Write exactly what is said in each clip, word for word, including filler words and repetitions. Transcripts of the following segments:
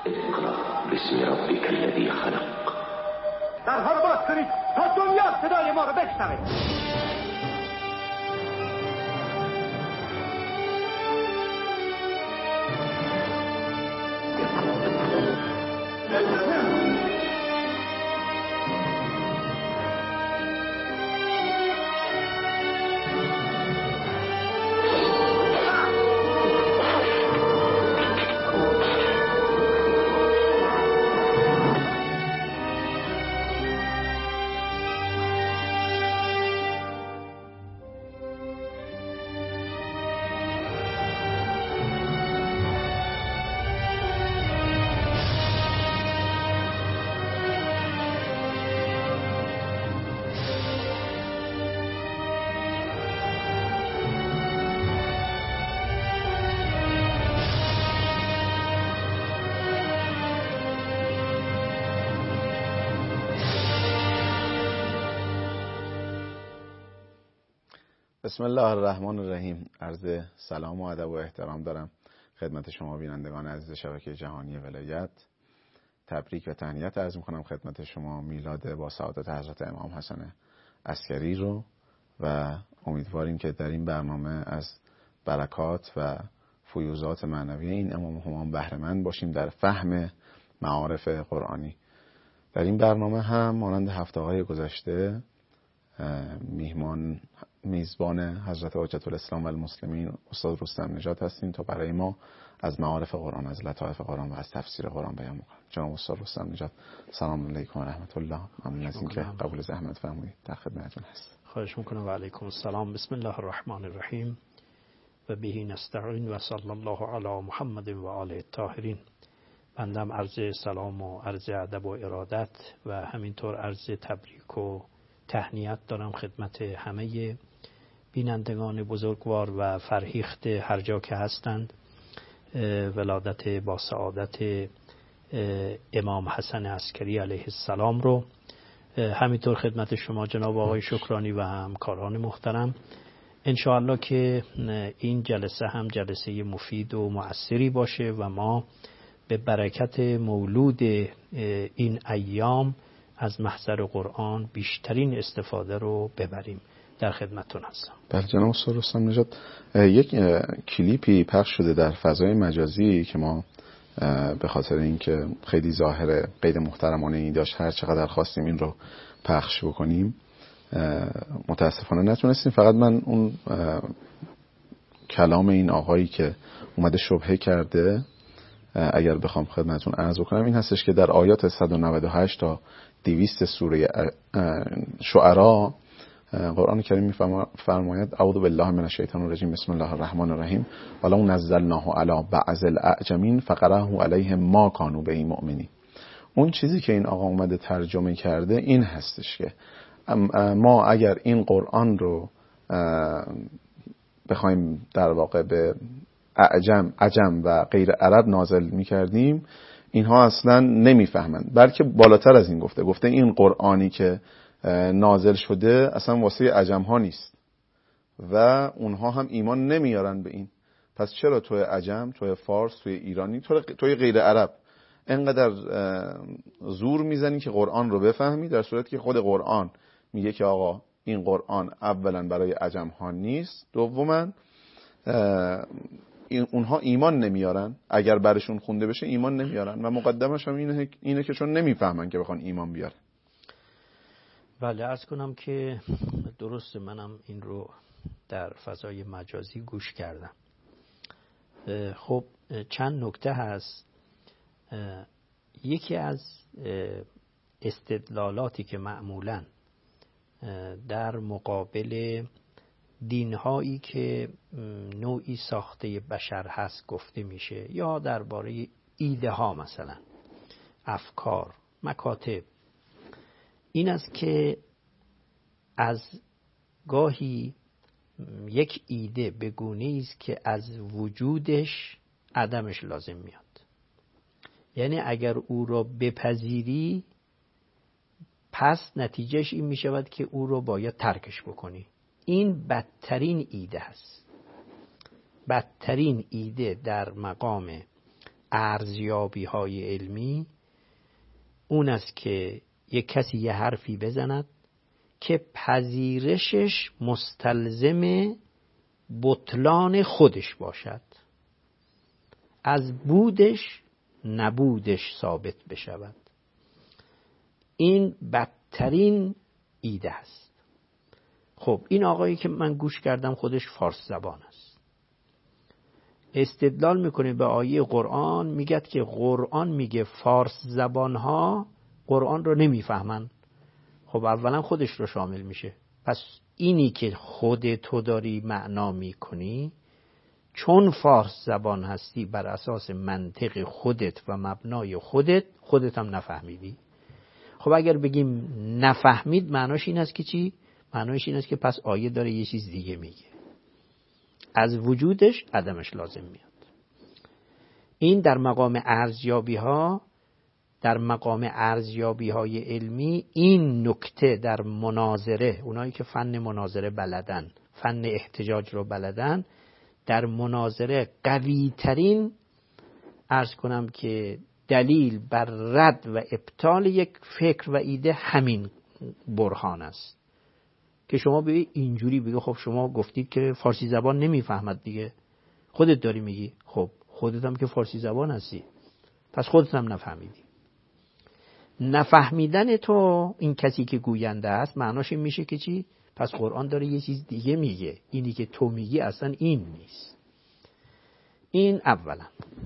اقرأ باسم ربک الذی خلق. درها رو باز کنید تا دنیا صدای ما رو بشنوه. بسم الله الرحمن الرحیم. عرض سلام و ادب و احترام دارم خدمت شما بینندگان عزیز شبکه جهانی ولایت. تبریک و تهنیت عرض می‌کنم خدمت شما میلاد با سعادت حضرت امام حسن عسکری رو و امیدواریم که در این برنامه از برکات و فیوزات معنوی این امام همام بهره مند باشیم در فهم معارف قرآنی. در این برنامه هم مانند هفته‌های گذشته میهمان میزبان حضرت حجت الاسلام و المسلمین استاد رستم نژاد هستیم تا برای ما از معارف قرآن، از لطایف قرآن و از تفسیر قرآن بیان می‌کنند. جناب استاد رستم نژاد، سلام علیکم و رحمت الله. ممنون از اینکه قبول زحمت فرمودید. در خدمتتون هست. خواهش می‌کنم. و علیکم السلام. بسم الله الرحمن الرحیم و به نستعین و صلی الله علی محمد و آله الطاهرین. بندم عرض سلام و عرض ادب و ارادت و همینطور عرض تبریک و تهنیت دارم خدمت همه بینندگان بزرگوار و فرهیخت هر جا که هستند ولادت با سعادت امام حسن عسکری علیه السلام رو. همینطور خدمت شما جناب آقای شکرانی و همکاران محترم. انشاءالله که این جلسه هم جلسه مفید و مؤثری باشه و ما به برکت مولود این ایام از محضر قرآن بیشترین استفاده رو ببریم. در خدمتتون هستم. بله جناب استاد رستم نژاد، یک کلیپی پخش شده در فضای مجازی که ما به خاطر اینکه خیلی ظاهر غیر محترمانه ای داشت هر چقدر خواستیم این رو پخش بکنیم متاسفانه نتونستیم. فقط من اون کلام این آقایی که اومده شبهه کرده اگر بخوام خدمتتون عرض کنم این هستش که در آیات صد و نود و هشت تا دویست سوره شعراء قرآن کریم می‌فرماید اعوذ بالله من الشیطان الرجیم بسم الله الرحمن الرحیم ولو نزلناه علی بعض الاعجمین فقرأه علیهم ما کانوا به مؤمنین. اون چیزی که این آقا اومده ترجمه کرده این هستش که ما اگر این قرآن رو بخوایم در واقع به اعجم عجم و غیر عرب نازل می‌کردیم اینها اصلا نمیفهمند، بلکه بالاتر از این گفته گفته این قرآنی که نازل شده اصلا واسه عجم ها نیست و اونها هم ایمان نمیارن به این. پس چرا توی عجم، توی فارس، توی ایرانی، توی غیر عرب اینقدر زور میزنی که قرآن رو بفهمی، در صورتی که خود قرآن میگه که آقا این قرآن اولا برای عجم ها نیست، دوما اونها ایمان نمیارن، اگر برشون خونده بشه ایمان نمیارن و مقدمش هم اینه, اینه که چون نمیفهمن که بخوان ایمان بیارن. بله عرض کنم که درست منم این رو در فضای مجازی گوش کردم. خب چند نکته هست. یکی از استدلالاتی که معمولاً در مقابل دینهایی که نوعی ساخته بشر هست گفته میشه یا درباره ایده ها مثلا افکار مکاتب، این است که از گاهی یک ایده به گونه‌ای است که از وجودش عدمش لازم میاد. یعنی اگر او را بپذیری پس نتیجهش این میشود که او را باید ترکش بکنی. این بدترین ایده است. بدترین ایده در مقام ارزیابی های علمی اون است که یک کسی یه حرفی بزند که پذیرشش مستلزم بطلان خودش باشد، از بودش نبودش ثابت بشود. این بدترین ایده است. خب این آقایی که من گوش کردم خودش فارس زبان است، استدلال میکنه به آیه قرآن، میگه که قرآن میگه فارس زبانها قرآن رو نمیفهمن. خب اولا خودش رو شامل میشه. پس اینی که خود تو داری معنا میکنی، چون فارس زبان هستی بر اساس منطق خودت و مبنای خودت، خودت هم نفهمیدی. خب اگر بگیم نفهمید معناش این است که چی؟ معناش این است که پس آیه داره یه چیز دیگه میگه، از وجودش عدمش لازم میاد. این در مقام ارزیابی ها، در مقام ارزیابی های علمی این نکته در مناظره، اونایی که فن مناظره بلدن، فن احتجاج رو بلدن، در مناظره قوی ترین عرض کنم که دلیل بر رد و ابطال یک فکر و ایده همین برهان است که شما به اینجوری بگی خب شما گفتید که فارسی زبان نمیفهمد دیگه، خودت داری میگی، خب خودت هم که فارسی زبان هستی پس خودت هم نفهمیدی. نفهمیدن تو این کسی که گوینده است معناش این میشه که چی؟ پس قرآن داره یه چیز دیگه میگه، اینی که تو میگی اصلا این نیست. این اولا.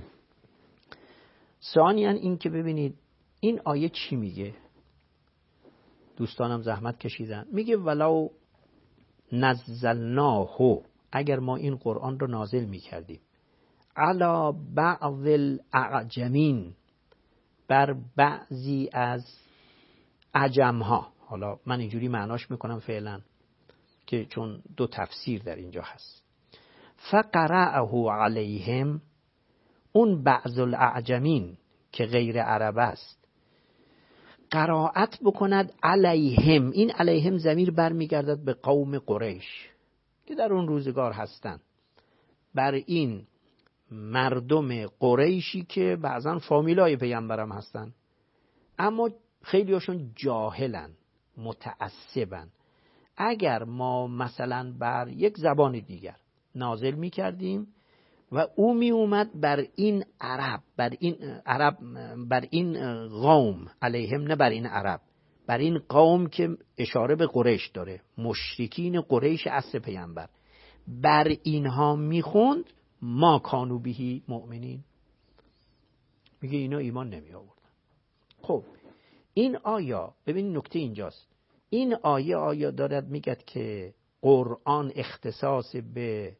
ثانیاً این که ببینید این آیه چی میگه، دوستانم زحمت کشیدن، میگه ولو نزلناه، اگر ما این قرآن رو نازل میکردیم، علی بعض الاعجمین، بر بعضی از عجمها، حالا من اینجوری معناش میکنم فعلا که چون دو تفسیر در اینجا هست، فقرأه علیهم، اون بعض الاعجمین که غیر عرب است قرائت بکند علیهم. این علیهم ضمیر برمیگردد به قوم قریش که در اون روزگار هستن، بر این مردم قریشی که بعضا فامیلای پیغمبرم هستن، اما خیلی هاشون جاهلن، متعصبن. اگر ما مثلا بر یک زبان دیگر نازل می کردیم و او می اومد بر این عرب، بر این عرب، بر این قوم علیهم، نه بر این عرب، بر این قوم که اشاره به قریش داره، مشرکین قریش عصر پیغمبر، بر اینها میخوند، ما کانوا بهی مؤمنین، میگه اینا ایمان نمی آوردن. خب این آیا، ببین نکته اینجاست، این آیه آیا دارد میگه که قرآن اختصاص به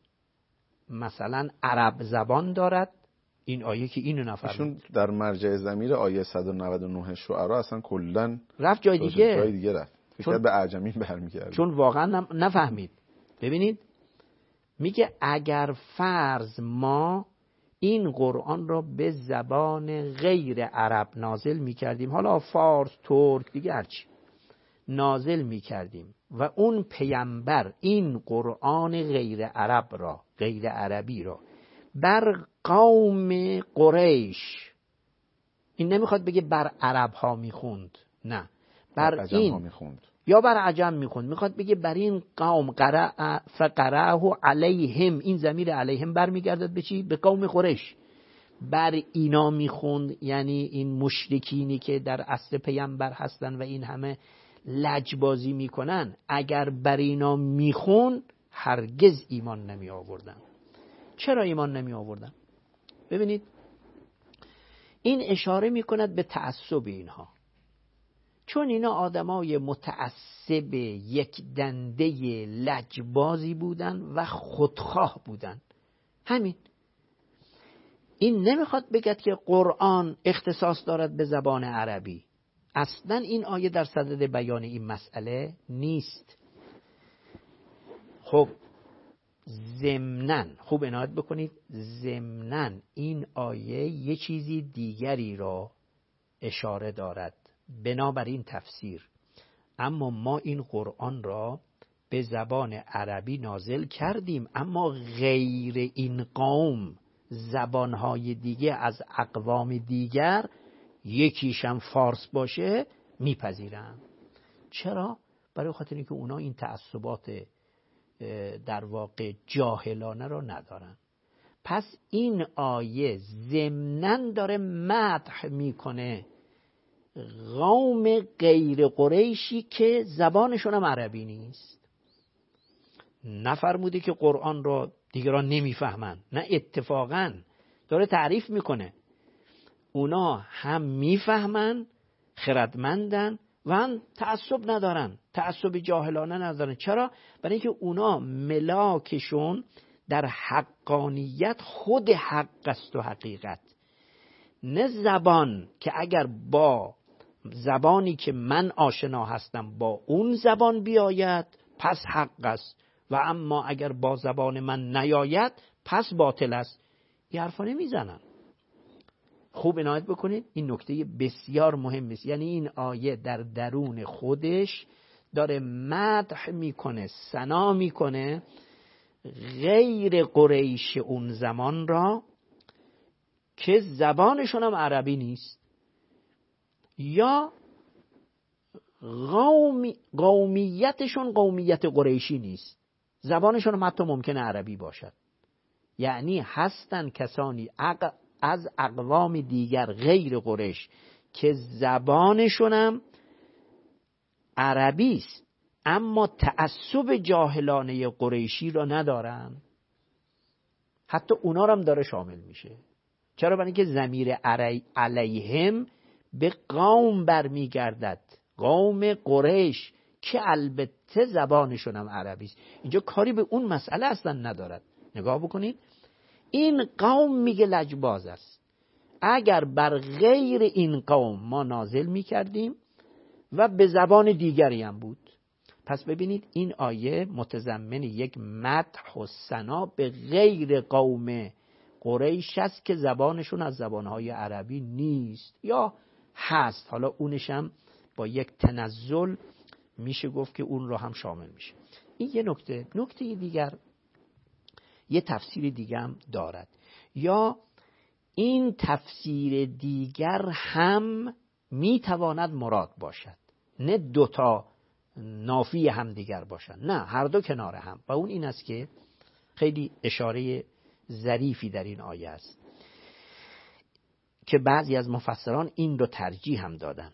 مثلا عرب زبان دارد؟ این آیه که اینو نفرمود. ایشون در مرجع ضمیر آیه صد و نود و نه شعرا اصلا کلا رفت جای دیگه، جای دیگه رفت، فکر به اعجمی برمیگرده، چون واقعا نفهمید. ببینید میگه اگر فرض ما این قرآن را به زبان غیر عرب نازل میکردیم، حالا فارس، ترک، دیگه هرچی نازل میکردیم و اون پیامبر این قرآن غیر عرب را، غیر عربی را بر قوم قریش، این نمیخواد بگه بر عرب ها میخوند، نه، بر این میخوند یا بر عجم میخوند، میخواد بگه بر این قوم قرأ فقرأه علیهم، این ضمیر علیهم برمیگردد به چی؟ به قوم قریش. بر اینا میخوند یعنی این مشرکینی که در عصر پیامبر هستن و این همه لجبازی میکنن، اگر بر اینا میخون هرگز ایمان نمی آوردن. چرا ایمان نمی آوردن؟ ببینید این اشاره میکند به تعصب اینها، چون اینا آدمای متعصب یک دنده لجبازی بودن و خودخواه بودن. همین. این نمیخواد بگه که قرآن اختصاص دارد به زبان عربی، اصلا این آیه در صدد بیان این مسئله نیست. خب ضمناً خوب عنایت بکنید، ضمناً این آیه یه چیزی دیگری را اشاره دارد بنابراین تفسیر، اما ما این قرآن را به زبان عربی نازل کردیم، اما غیر این قوم، زبانهای دیگه از اقوام دیگر یکیشم فارس باشه میپذیرن. چرا؟ برای خاطر اینکه اونا این تعصبات در واقع جاهلانه رو ندارن. پس این آیه ضمناً داره مدح میکنه قوم غیر قریشی که زبانشون هم عربی نیست. نفرموده که قرآن رو دیگران نمیفهمن، نه، اتفاقاً داره تعریف میکنه اونا هم میفهمن، خردمندن و هم تعصب ندارن، تعصب جاهلانه ندارن. چرا؟ برای اینکه اونا ملاکشون در حقانیت خود حق است و حقیقت، نه زبان که اگر با زبانی که من آشنا هستم با اون زبان بیاید پس حق است و اما اگر با زبان من نیاید پس باطل است. این حرفا نمیزنن. خوب عنایت بکنید، این نکته بسیار مهم است. یعنی این آیه در درون خودش داره مدح میکنه، ثنا میکنه غیر قریش اون زمان را که زبانشون هم عربی نیست یا قومی قومیتشون قومیت قریشی نیست، زبانشون هم حتی ممکنه عربی باشد. یعنی هستن کسانی از اقوام دیگر غیر قریش که زبانشون هم عربی است اما تعصب جاهلانه قریشی را ندارن. حتی اونا رو هم داره شامل میشه. چرا؟ برای اینکه ضمیر علیهم به قوم برمیگردد، قوم قریش که البته زبانشون هم عربی است. اینجا کاری به اون مسئله اصلا ندارد. نگاه بکنید، این قوم میگه لجباز است. اگر بر غیر این قوم ما نازل میکردیم و به زبان دیگری هم بود. پس ببینید این آیه متضمن یک مدح و ثنا به غیر قوم قریش است که زبانشون از زبانهای عربی نیست یا هست. حالا اونش هم با یک تنزل میشه گفت که اون رو هم شامل میشه. این یه نکته. نکته دیگر، یه تفسیر دیگر هم دارد، یا این تفسیر دیگر هم میتواند مراد باشد، نه دوتا نافی هم دیگر باشن، نه، هر دو کنار هم. و اون این است که خیلی اشاره ظریفی در این آیه است که بعضی از مفسران این رو ترجیح هم دادن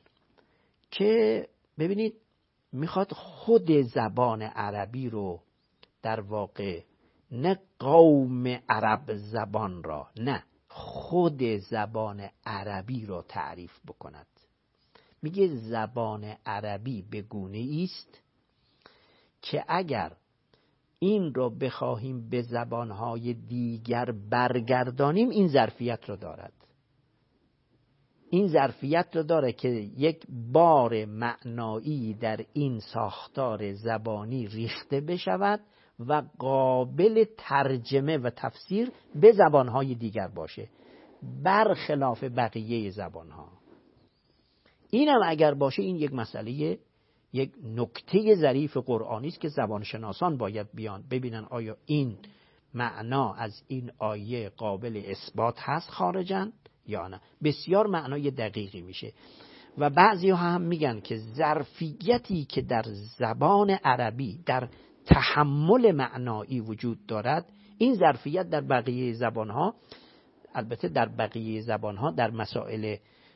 که ببینید میخواد خود زبان عربی رو در واقع، نه قوم عرب زبان را، نه، خود زبان عربی را تعریف بکند. میگه زبان عربی به گونه است که اگر این را بخواهیم به زبانهای دیگر برگردانیم این ظرفیت را دارد. این ظرفیت را داره که یک بار معنایی در این ساختار زبانی ریخته بشود و قابل ترجمه و تفسیر به زبانهای دیگر باشه، برخلاف بقیه زبانها. این هم اگر باشه این یک مسئله، یک نکته ظریف قرآنی است که زبانشناسان باید بیان ببینن آیا این معنا از این آیه قابل اثبات هست خارجاً یا نه. بسیار معنای دقیقی میشه و بعضی ها هم میگن که ظرفیتی که در زبان عربی در تحمل معنایی وجود دارد، این ظرفیت در بقیه زبانها، البته در بقیه زبانها در مسائل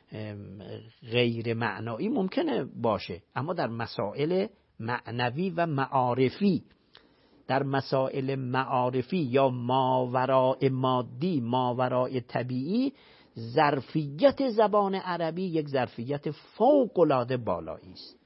غیر معنایی ممکنه باشه، اما در مسائل معنوی و معارفی، در مسائل معارفی یا ماوراء مادی، ماوراء طبیعی، ظرفیت زبان عربی یک ظرفیت فوق‌العاده بالایی است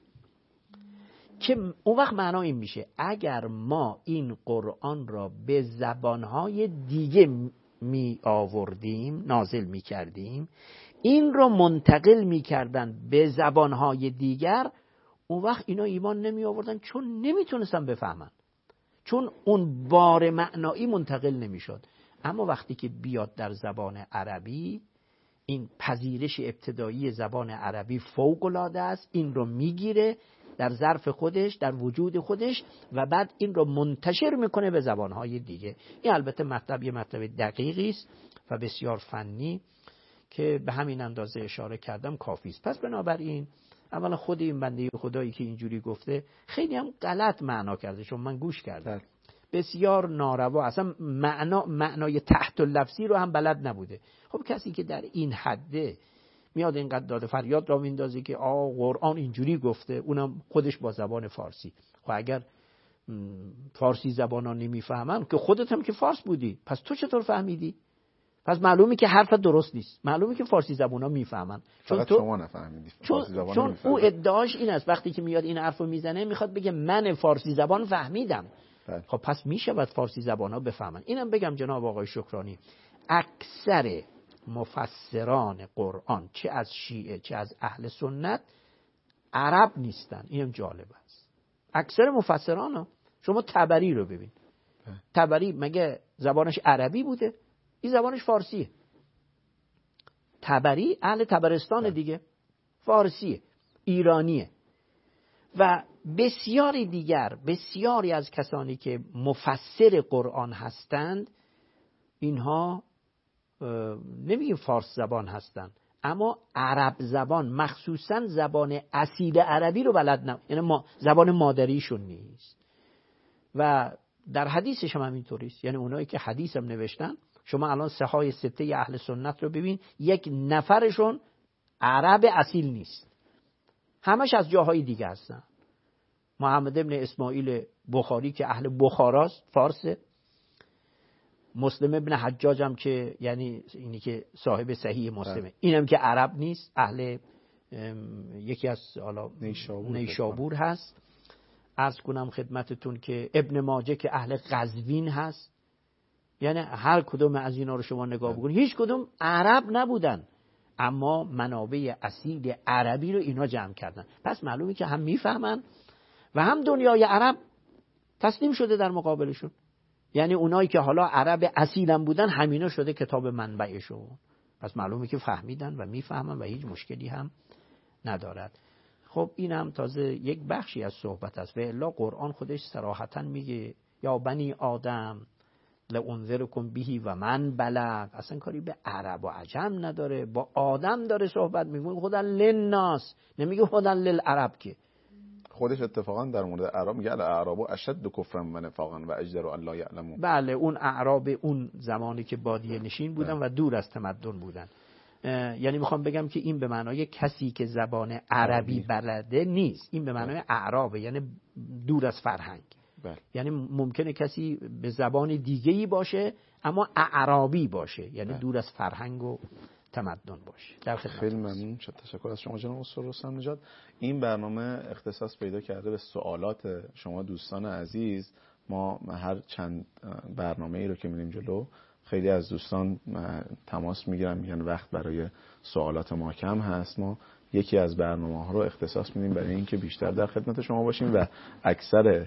که اون وقت معنا این میشه اگر ما این قرآن را به زبانهای دیگه می آوردیم، نازل می کردیم، این را منتقل می کردن به زبانهای دیگر، اون وقت اینا ایمان نمی آوردن چون نمیتونستن بفهمن، چون اون بار معنایی منتقل نمی شد. اما وقتی که بیاد در زبان عربی، این پذیرش ابتدایی زبان عربی فوق‌العاده است، این رو میگیره در ظرف خودش، در وجود خودش و بعد این رو منتشر میکنه به زبانهای دیگه. این البته مطلب یه مطلب دقیقی است و بسیار فنی که به همین اندازه اشاره کردم کافی است. پس بنابراین اولا خود این بنده خدایی که اینجوری گفته خیلی هم غلط معنا کرده، چون من گوش کردم بسیار ناروا، اصلا معنا معنای تحت اللفظی رو هم بلد نبوده. خب کسی که در این حده میاد اینقدر داده فریاد را میندازه که آ قرآن اینجوری گفته، اونم خودش با زبان فارسی. خب اگر فارسی زبانا نمیفهمن که خودت هم که فارس بودی، پس تو چطور فهمیدی؟ پس معلومه که حرفت درست نیست، معلومه که فارسی زبانا میفهمن، چون تو شما نفهمیدی. چون, چون او ادعاش این است وقتی که میاد این حرفو میزنه میخواد بگه من فارسی زبان فهمیدم. بله. خب پس میشه بعد فارسی زبانا بفهمن. اینم بگم جناب آقای شکرانی، اکثر مفسران قرآن چه از شیعه چه از اهل سنت عرب نیستن. اینم جالب است. اکثر مفسران ها، شما طبری رو ببین، طبری مگه زبانش عربی بوده؟ این زبانش فارسیه. طبری اهل طبرستان دیگه، فارسیه، ایرانیه. و بسیاری دیگر، بسیاری از کسانی که مفسر قرآن هستند اینها نمیگیم فارس زبان هستند، اما عرب زبان، مخصوصا زبان اصیل عربی رو بلد نه، یعنی ما زبان مادریشون نیست. و در حدیثش هم همینطوری است. یعنی اونایی که حدیث هم نوشتن، شما الان سهای سته اهل سنت رو ببین، یک نفرشون عرب اصیل نیست، همش از جاهای دیگه هستن. محمد ابن اسماعیل بخاری که اهل بخاراست، فارسه. مسلم ابن حجاج هم که یعنی اینی که صاحب صحیح مسلمه، اینم که عرب نیست، اهل یکی از حالا نیشابور, نیشابور هست. عرض کنم خدمتتون که ابن ماجه که اهل قزوین هست. یعنی هر کدوم از اینا رو شما نگاه بکنید هیچ کدوم عرب نبودن، اما منابع اصیل عربی رو اینا جمع کردن. پس معلومه که هم میفهمن و هم دنیای عرب تسلیم شده در مقابلشون. یعنی اونایی که حالا عرب اصیلن بودن همینا شده کتاب منبعشون. پس معلومه که فهمیدن و میفهمن و هیچ مشکلی هم ندارد. خب این هم تازه یک بخشی از صحبت است. و الا قرآن خودش صراحتا میگه یا بنی آدم لانذرکم بهی و من بلغ. اصلا کاری به عرب و عجم نداره، با آدم داره صحبت میکنه. خدا للناس، نمیگه خدا للعرب. که خودش اتفاقا در مورد اعراب میگه الاعراب اشد کفرا و نفاقا و اجدر ان لا یعلمون. بله، اون اعراب اون زمانی که بادیه نشین بودن و دور از تمدن بودن. یعنی میخوام بگم که این به معنای کسی که زبان عربی بلده نیست، این به معنای اعرابه، یعنی دور از فرهنگ. بله. یعنی ممکنه کسی به زبان دیگه‌ای باشه اما اعرابی باشه، یعنی بله. دور از فرهنگ و تمدن باشه. در خیلی ممنون، تشکر از شما جناب استاد رستم نژاد. این برنامه اختصاص پیدا کرده به سوالات شما دوستان عزیز. ما هر چند برنامه‌ای رو که میریم جلو خیلی از دوستان تماس میگیرن، میگن وقت برای سوالات ما کم هست. ما یکی از برنامه‌ها رو اختصاص میدیم برای اینکه بیشتر در خدمت شما باشیم و اکثر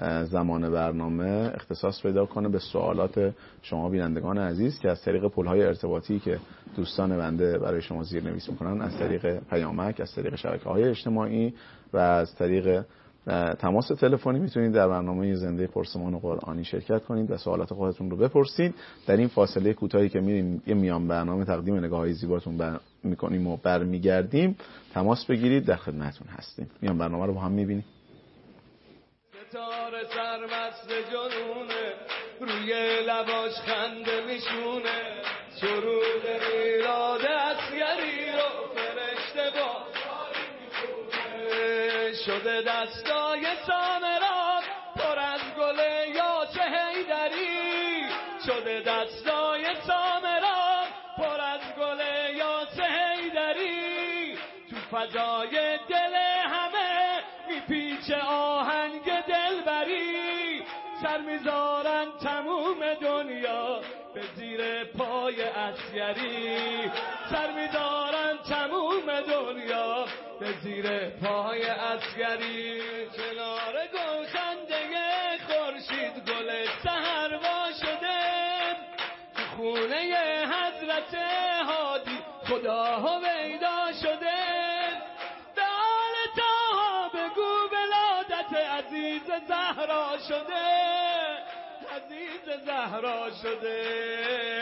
زمان برنامه اختصاص پیدا کنه به سوالات شما بینندگان عزیز که از طریق پل‌های ارتباطی که دوستان بنده برای شما زیرنویس میکنن، از طریق پیامک، از طریق شبکه‌های اجتماعی و از طریق تماس تلفنی میتونید در برنامه زنده پرسمان قرآنی شرکت کنید و سوالات خودتون رو بپرسید. در این فاصله کوتاهی که میریم یه میان برنامه تقدیم نگاهی زیباتون بر... میکنیم و برمیگردیم، تماس بگیرید، در خدمتتون هستیم. میان برنامه رو با هم میبینیم. ستاره سرمست جنونه روی لباش خنده میشونه، سرود میلاد اسیری رو فرشته با شده دستای سامران پر از گله یا چه هیدری، شده دستای سامران پر از گله یا چه هیدری، تو فضای دل همه میپیچه آهنگ دلبری، سر میذارن تموم دنیا به زیر پای اسیری، سر میذارن تموم دنیا به زیر پای اسیری، کنار گلخنده خورشید گل سحر وا شده، تو خونه حضرت هادی خدا هویدا شده، به آل طه بگو ولادت عزیز زهرا شده، عزیز زهرا شده،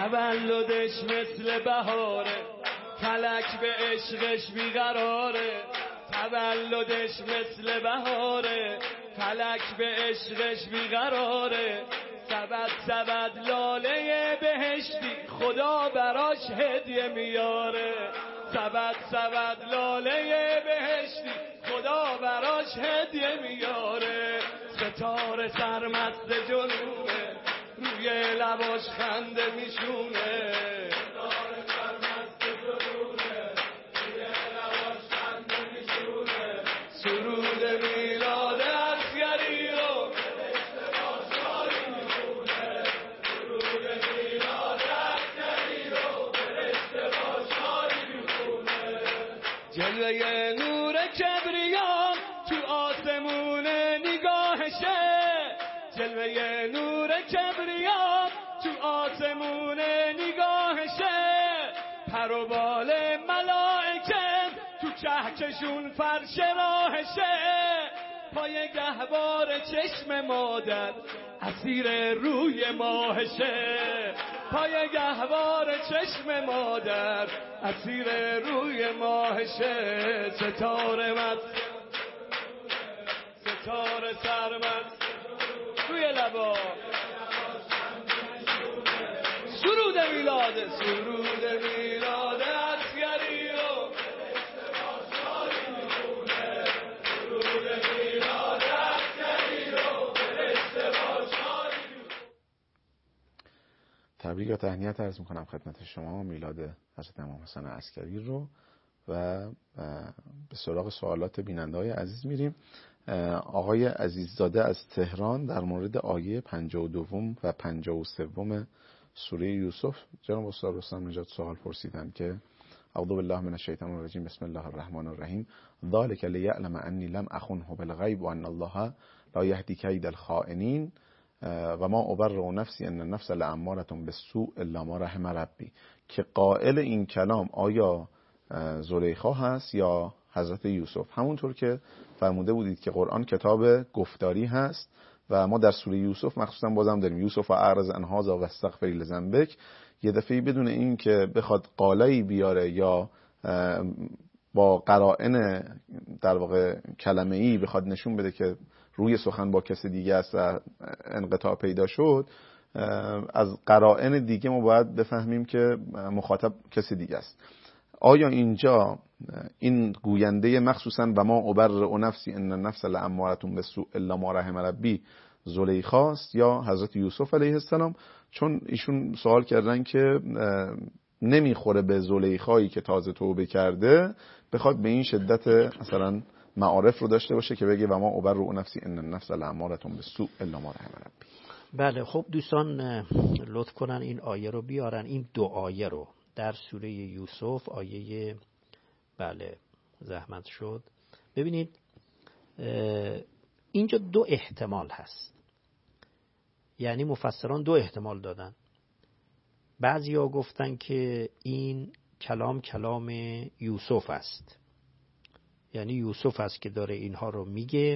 تولدش مثل بهاره کلک به عشقش بیقراره تولدش مثل بهاره کلک به عشقش بیقراره سبد سبد لاله بهشتی خدا براش هدیه میاره سبد سبد لاله بهشتی خدا براش هدیه میاره ستاره سرمست جنونه روی لباش خنده میشونه ستاره سرمست جنونه روی لباش خنده میشونه سرود میلاد عسگری رو فرشته باشاری میخونه سرود میلاد عسگری رو فرشته باشاری میخونه جلوه نور کبریان تو آسمون نگاهشه جلوه نور کبریان تو آسمون نگاهشه پر و بال ملائکه تو کهکشون فرش راهشه پای گهوار چشم مادر اسیر روی ماهشه پای گهوار چشم مادر اسیر روی ماهشه ستاره مست ستاره سرمست روی لبا سرود میلاد سرود میلاد عسگری رو سرود میلاد عسگری رو تبریک و تهنیت عرض میکنم خدمت شما میلاد حضرت امام حسین عسکری رو و به سراغ سوالات بیننده‌های عزیز میریم. آقای عزیززاده از تهران در مورد آیه پنجاه و دوم و پنجاه و سوم سوره یوسف جناب استاد رستم نژاد سوال پرسیدن که اعوذ بالله من الشیطان الرجیم بسم الله الرحمن الرحیم ذلک لیعلم انی لم اخنه بالغیب و ان الله لا یهدی کید الخائنین و ما ابرئ نفسی ان النفس لاماره بالسوء الا ما رحم ربی، که قائل این کلام آیا زلیخا هست یا حضرت یوسف؟ همونطور که فرموده بودید که قرآن کتاب گفتاری هست و ما در سوره یوسف مخصوصا بازم داریم یوسف و اعرض عن هذا و استغفر لذنبک، یه دفعه بدون این که بخواد قاله‌ای بیاره یا با قرائن در واقع کلمه‌ای بخواد نشون بده که روی سخن با کسی دیگه است و انقطاع پیدا شد، از قرائن دیگه ما باید بفهمیم که مخاطب کسی دیگه است. آیا اینجا این گوینده مخصوصا و ما ابرئ نفسی ان النفس لاماره بالسوء الا ما رحم ربی زلیخاست یا حضرت یوسف علیه السلام؟ چون ایشون سوال کردن که نمیخوره به زلیخایی که تازه توبه کرده بخواد به این شدت مثلا معارف رو داشته باشه که بگه و ما ابرئ نفسی ان النفس لاماره بالسوء الا ما رحم ربی. بله، خب دوستان لطف کنن این آیه رو بیارن، این دو آیه رو در سوره یوسف آیه بله زحمت شد. ببینید اینجا دو احتمال هست، یعنی مفسران دو احتمال دادن. بعضیا گفتن که این کلام کلام یوسف است، یعنی یوسف است که داره اینها رو میگه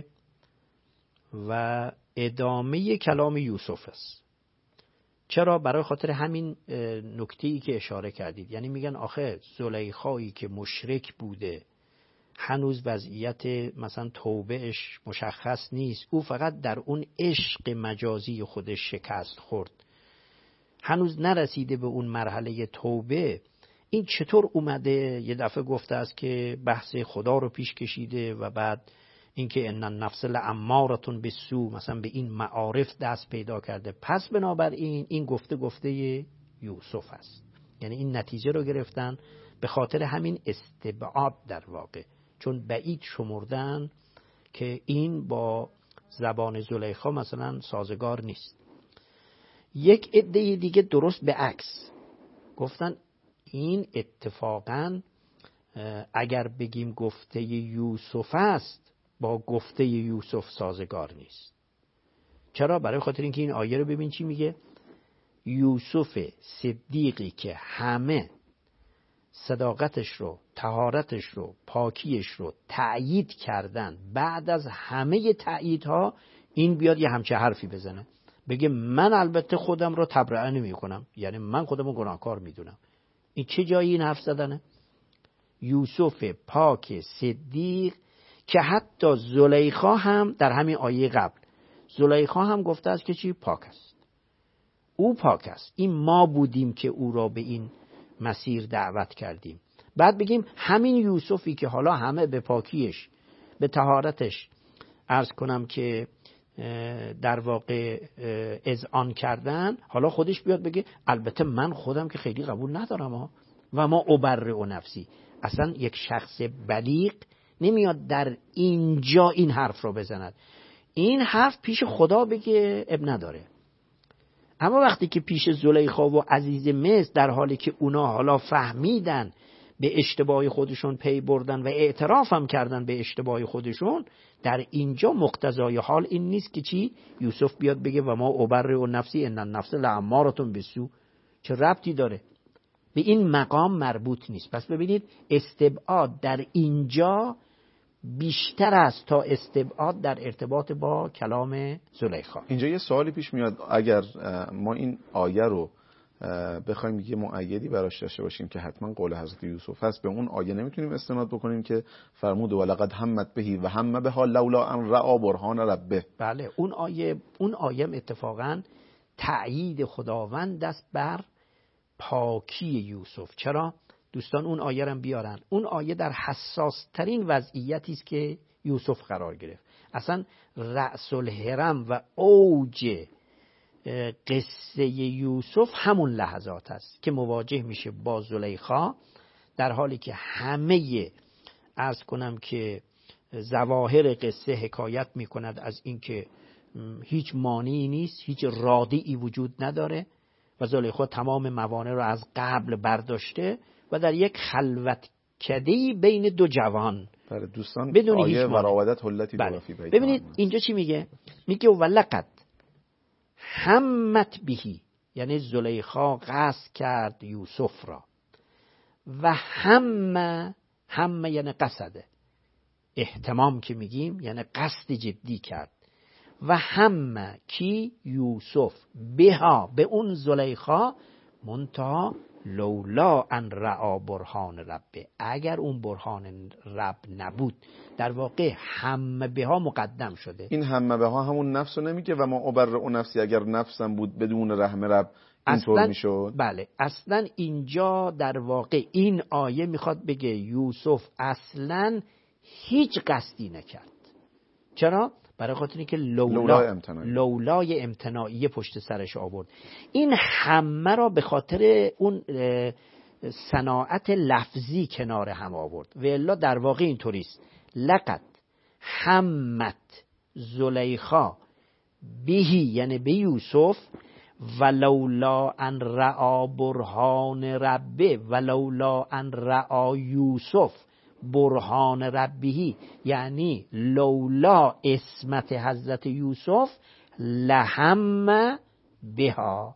و ادامه کلام یوسف است. چرا؟ برای خاطر همین نکته‌ای که اشاره کردید، یعنی میگن آخه زلیخایی که مشرک بوده هنوز وضعیت مثلا توبهش مشخص نیست، او فقط در اون عشق مجازی خودش شکست خورد، هنوز نرسیده به اون مرحله توبه. این چطور اومده یه دفعه گفته است که بحث خدا رو پیش کشیده و بعد اینکه ان النفس لاماره بالسوء مثلا به این معارف دست پیدا کرده؟ پس بنابراین این گفته گفته یوسف است، یعنی این نتیجه رو گرفتن به خاطر همین استبعاد در واقع، چون بعید شمردن که این با زبان زلیخا مثلا سازگار نیست. یک عده دیگه درست به عکس گفتن این اتفاقا اگر بگیم گفته یوسف است با گفته یوسف سازگار نیست. چرا؟ برای خاطر اینکه این آیه رو ببین چی میگه. یوسف صدیقی که همه صداقتش رو، طهارتش رو، پاکیش رو تأیید کردن، بعد از همه تأییدها این بیاد یه همچه حرفی بزنه. بگه من البته خودم رو تبرئه نمی کنم، یعنی من خودم رو گناهکار میدونم. این چه جایی این حرف زدنه؟ یوسف پاک صدیق که حتی زلیخا هم در همین آیه قبل زلیخا هم گفته است که چی؟ پاک است. او پاک است. این ما بودیم که او را به این مسیر دعوت کردیم. بعد بگیم همین یوسفی که حالا همه به پاکیش، به طهارتش عرض کنم که در واقع اذعان کردن، حالا خودش بیاد بگه البته من خودم که خیلی قبول ندارم ها و ما ابرئ نفسی. اصلا یک شخص بلیغ نمیاد در اینجا این حرف رو بزند. این حرف پیش خدا بگه اب نداره، اما وقتی که پیش زلیخا و عزیز مصر، در حالی که اونا حالا فهمیدن به اشتباه خودشون پی بردن و اعتراف هم کردن به اشتباه خودشون، در اینجا مقتضای حال این نیست که چی؟ یوسف بیاد بگه و ما ابرئ نفسی ان النفس لاماره بالسوء. چه ربطی داره؟ به این مقام مربوط نیست. پس ببینید استبعاد در اینجا بیشتر است تا استبعاد در ارتباط با کلام زلیخا. اینجا یه سوالی پیش میاد، اگر ما این آیه رو بخوایم یه مؤیدی براش داشته باشیم که حتما قول حضرت یوسف هست، به اون آیه نمیتونیم استناد بکنیم که فرمود ولقد همت بهی و هم بها لولا ان رأى برهان ربه. بله، اون آیه اون آیه اتفاقا تأیید خداوند است بر پاکی یوسف. چرا؟ دوستان اون آیه رو بیارن. اون آیه در حساس ترین وضعیتی است که یوسف قرار گرفت. اصلا رأس الهرم و اوج قصه یوسف همون لحظات است که مواجه میشه با زلیخا، در حالی که همه عرض کنم که ظواهر قصه حکایت میکند از اینکه هیچ مانعی نیست، هیچ رادعی وجود نداره و زلیخا تمام موانع رو از قبل برداشته و در یک خلوتکده‌ای بین دو جوان. بله دوستان، بدون آیه هیچ مانع. وراودت حلتی بله. دوافی بیت. ببینید اینجا چی میگه؟ میگه ولقد همت بهی، یعنی زلیخا قصد کرد یوسف را، و هم هم یعنی قصده، اهتمام که میگیم یعنی قصد جدی کرد، و هم کی؟ یوسف، بها به اون زلیخا، منتها لولا ان رأى برهان ربه، اگر اون برهان رب نبود. در واقع هم بها مقدم شده. این هم بها همون نفس رو نمیگه و ما ابرئ نفسی، اگر نفسم بود بدون رحم رب اینطور میشد. بله، اصلا اینجا در واقع این آیه میخواد بگه یوسف اصلا هیچ قصدی نکرد. چرا؟ برای خاطر اینکه لولا لولای امتناعی. لولای امتناعی پشت سرش آورد. این همه را به خاطر اون صناعت لفظی کنار هم آورد و الا در واقع اینطوریست. لقد همت زلیخا بهی، یعنی به یوسف، ولولا ان رأى برهان ربه، ولولا ان رأى یوسف برهان ربهی، یعنی لولا اسمت حضرت یوسف لهم بها،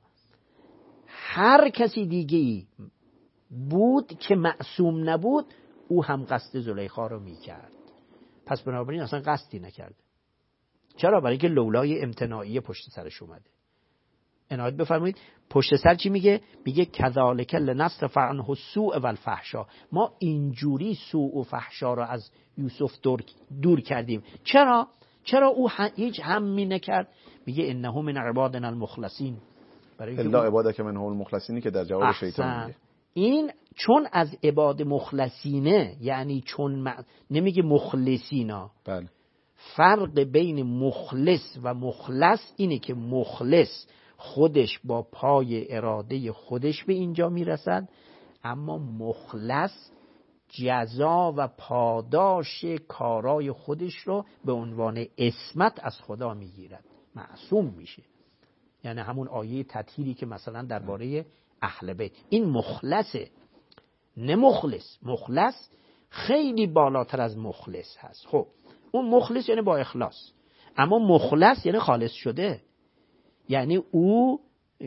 هر کسی دیگه ای بود که معصوم نبود او هم قصد زلیخا رو میکرد. پس بنابراین اصلا قصدی نکرده. چرا؟ برای اینکه لولای امتناعی پشت سرش اومده. عنایت بفرمایید پشت سر چی میگه؟ میگه کذالک لنصرف عنه السوء والفحشا، ما اینجوری سوء و فحشا رو از یوسف دور, دور کردیم. چرا؟ چرا او هیچ همی نکرد؟ میگه انه من عبادنا المخلصین، برای الا عبادک منهم المخلصین که در جواب شیطان میگه. این چون از عباد مخلصینه، یعنی چون م... نمیگه مخلصینا. بله. فرق بین مخلص و مخلص اینه که مخلص خودش با پای اراده خودش به اینجا میرسد، اما مخلص جزا و پاداش کارای خودش رو به عنوان اسمت از خدا میگیرد، معصوم میشه. یعنی همون آیه تطهیری که مثلا درباره اهل بیت، این مخلصه، نه مخلص. مخلص خیلی بالاتر از مخلص هست. خب اون مخلص یعنی با اخلاص، اما مخلص یعنی خالص شده، یعنی او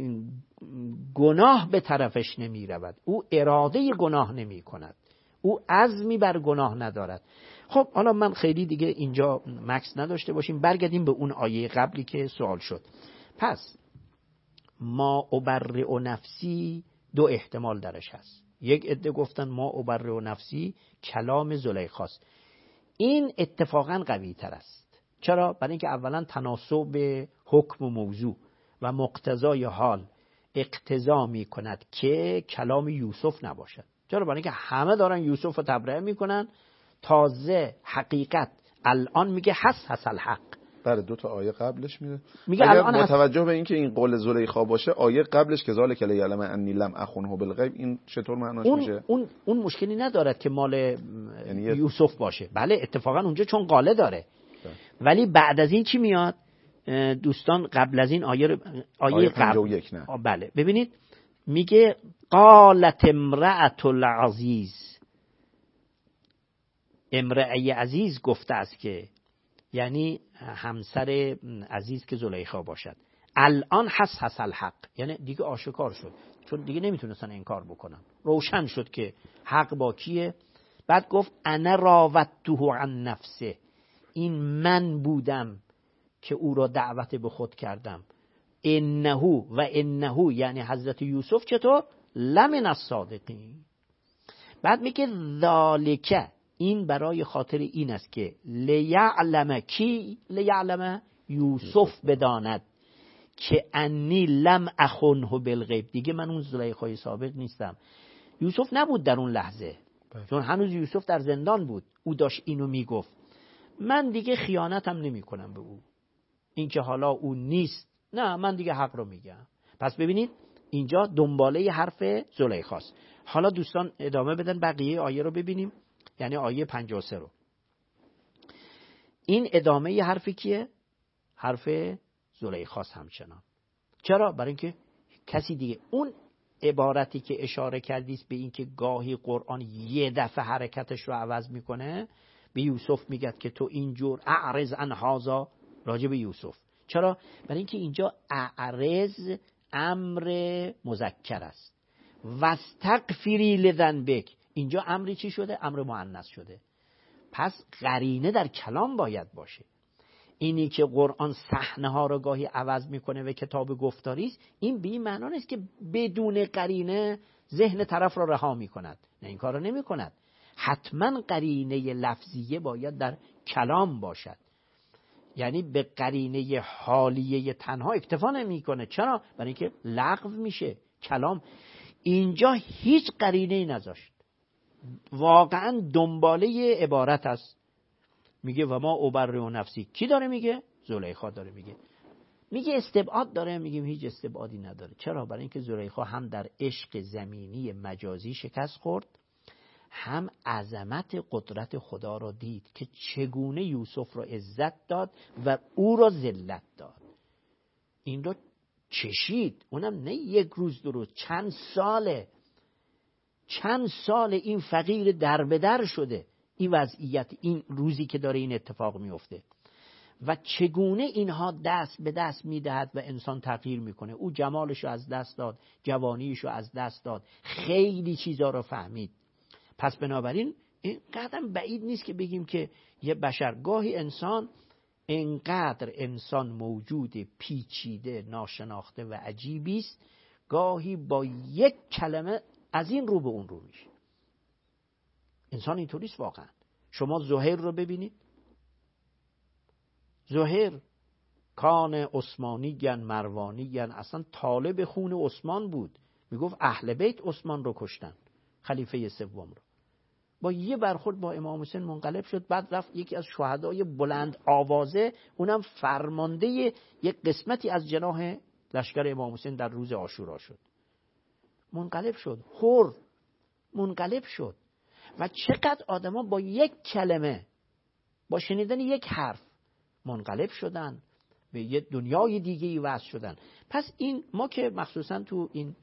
گناه به طرفش نمی رود، او اراده گناه نمی کند، او عزمی بر گناه ندارد. خب حالا من خیلی دیگه اینجا مکس نداشته باشیم، برگردیم به اون آیه قبلی که سوال شد. پس ما ابرئ نفسی دو احتمال درش هست. یک عده گفتن ما ابرئ نفسی کلام زلیخاست. این اتفاقا قوی تر است. چرا؟ برای اینکه اولا تناسب حکم و موضوع و مقتضای حال اقتضا می کند که کلام یوسف نباشد. چرا؟ برای اینکه همه دارن یوسف رو تبرئه میکنن. تازه حقیقت الان میگه حس حس الحق. بله دو تا آیه قبلش میگه میگه الان با توجه به اینکه این قول زلیخا باشه، آیه قبلش که ذالک لیعلم انی لم اخنه بالغیب، این چطور معناش اون میشه؟ اون اون مشکلی ندارد که مال یعنی یوسف باشه. بله اتفاقا اونجا چون قاله داره. بله. ولی بعد از این چی میاد دوستان؟ قبل از این آیه آیه, آیه قبل پنجاه و یک نه. بله ببینید میگه قالت امرأة العزیز، امرأه عزیز گفته است که یعنی همسر عزیز که زلیخا باشد، الان حس حس الحق، یعنی دیگه آشکار شد، چون دیگه نمیتونستن انکار بکنن، روشن شد که حق با کیه. بعد گفت انا راودته عن نفسه، این من بودم که او را دعوت به خود کردم. انه و انه یعنی حضرت یوسف چطور؟ لمن الصادقین. بعد میگه ذالک، این برای خاطر این است که لیعلم کی؟ لیعلم یوسف بداند که انی لم اخنه بالغیب، دیگه من اون زلیخای سابق نیستم. یوسف نبود در اون لحظه، چون هنوز یوسف در زندان بود، او داشت اینو میگفت من دیگه خیانتم نمی کنم به او، این که حالا او نیست، نه من دیگه حق رو میگم. پس ببینید اینجا دنباله حرف زلیخاست. حالا دوستان ادامه بدن بقیه آیه رو ببینیم، یعنی آیه پنجاه و سه رو. این ادامه ی حرف کیه؟ حرف زلیخاست همچنان. چرا؟ برای اینکه کسی دیگه، اون عبارتی که اشاره کردیست به این که گاهی قرآن یه دفعه حرکتش رو عوض میکنه، به یوسف میگه که تو اینجور اعرض عن هذا، راجع به یوسف. چرا؟ برای اینکه اینجا اعرض امر مذکر است، واستغفری لذنبک، اینجا امری چی شده؟ امر مؤنث شده. پس قرینه در کلام باید باشه. اینی که قرآن صحنه ها رو گاهی عوض میکنه و کتاب گفتاری است، این به این معنا نیست که بدون قرینه ذهن طرف رو رها میکند، نه این کارو نمیکند. حتما قرینه لفظیه باید در کلام باشد، یعنی به قرینه حالیه تنها اکتفا نمیکنه. چرا؟ برای اینکه لغو میشه کلام. اینجا هیچ قرینه‌ای نذاشت، واقعا دنباله عبارت است. میگه و ما ابرئ نفسی، کی داره میگه؟ زلیخا داره میگه. میگه استبعاد داره، میگیم هیچ استبعادی نداره. چرا؟ برای اینکه زلیخا هم در عشق زمینی مجازی شکست خورد، هم عظمت قدرت خدا را دید که چگونه یوسف را عزت داد و او را ذلت داد. این را چشید، اونم نه یک روز دو روز، چند ساله، چند سال این فقیر در به در شده، این وضعیت، این روزی که داره این اتفاق میفته و چگونه اینها دست به دست میدهد و انسان تغییر میکنه. او جمالشو از دست داد، جوانیشو از دست داد، خیلی چیزا رو فهمید. پس بنابراین این قدم بعید نیست که بگیم که یه بشر، گاهی انسان انقدر انسان موجود پیچیده، ناشناخته و عجیبی است، گاهی با یک کلمه از این رو به اون رو میشه. انسان اینطوریست واقعا. شما زهیر رو ببینید، زهیر کان عثمانی گن مروانی گن، اصلا طالب خون عثمان بود، میگفت اهل بیت عثمان رو کشتن، خلیفه سوم رو. با یه برخورد با امام حسین منقلب شد. بعد رفت یکی از شهدای بلند آوازه، اونم فرمانده یک قسمتی از جناح لشکر امام حسین در روز عاشورا شد. منقلب شد، حر منقلب شد. و چقدر آدما با یک کلمه، با شنیدن یک حرف منقلب شدن، به یه دنیای دیگه‌ای وصل شدن. پس این ما که مخصوصا تو این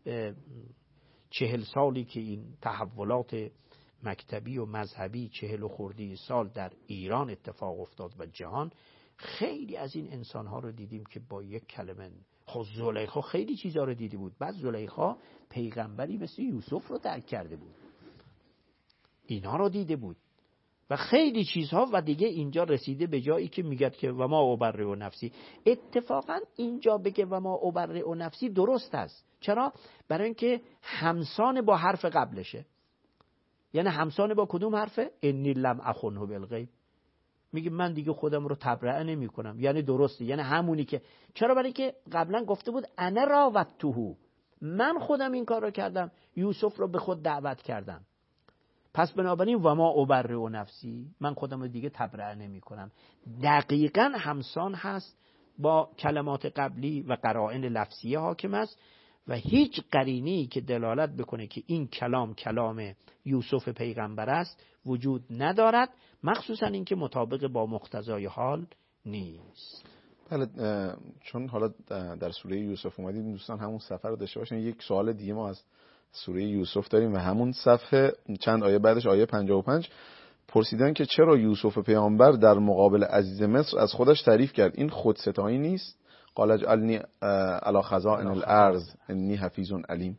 چهل سالی که این تحولات مکتبی و مذهبی چهل و خردی سال در ایران اتفاق افتاد و جهان، خیلی از این انسان‌ها رو دیدیم که با یک کلمه، خب زلیخا خیلی چیزا رو دیده بود. بعد زلیخا پیغمبری مثل یوسف رو درک کرده بود، اینا رو دیده بود و خیلی چیزها و دیگه اینجا رسیده به جایی که میگه که و ما ابرئ نفسی. اتفاقا اینجا بگه و ما ابرئ نفسی درست است. چرا؟ برای اینکه همسان با حرف قبلشه. یعنی همسان با کدوم حرفه؟ انی لم اخنه بالغیب. میگه من دیگه خودم رو تبرئه نمی کنم. یعنی درسته، یعنی همونی که چرا؟ برای که قبلا گفته بود انا راودته، من خودم این کار رو کردم، یوسف رو به خود دعوت کردم. پس بنابراین و ما ابرئ نفسی، من خودم رو دیگه تبرئه نمی کنم. دقیقاً همسان هست با کلمات قبلی و قرائن لفظیه حاکم است و هیچ قرینه‌ای که دلالت بکنه که این کلام کلام یوسف پیغمبر است وجود ندارد، مخصوصا اینکه مطابق با مقتضای حال نیست. بله، چون حالا در سوره یوسف اومدیم، دوستان همون صفحه رو داشته باشن. یک سوال دیگه ما از سوره یوسف داریم و همون صفحه چند آیه بعدش، آیه پنجاه و پنج، پرسیدن که چرا یوسف پیامبر در مقابل عزیز مصر از خودش تعریف کرد؟ این خودستایی نیست؟ قال اجعلنی علی خزائن الارض انی حفیظ علیم.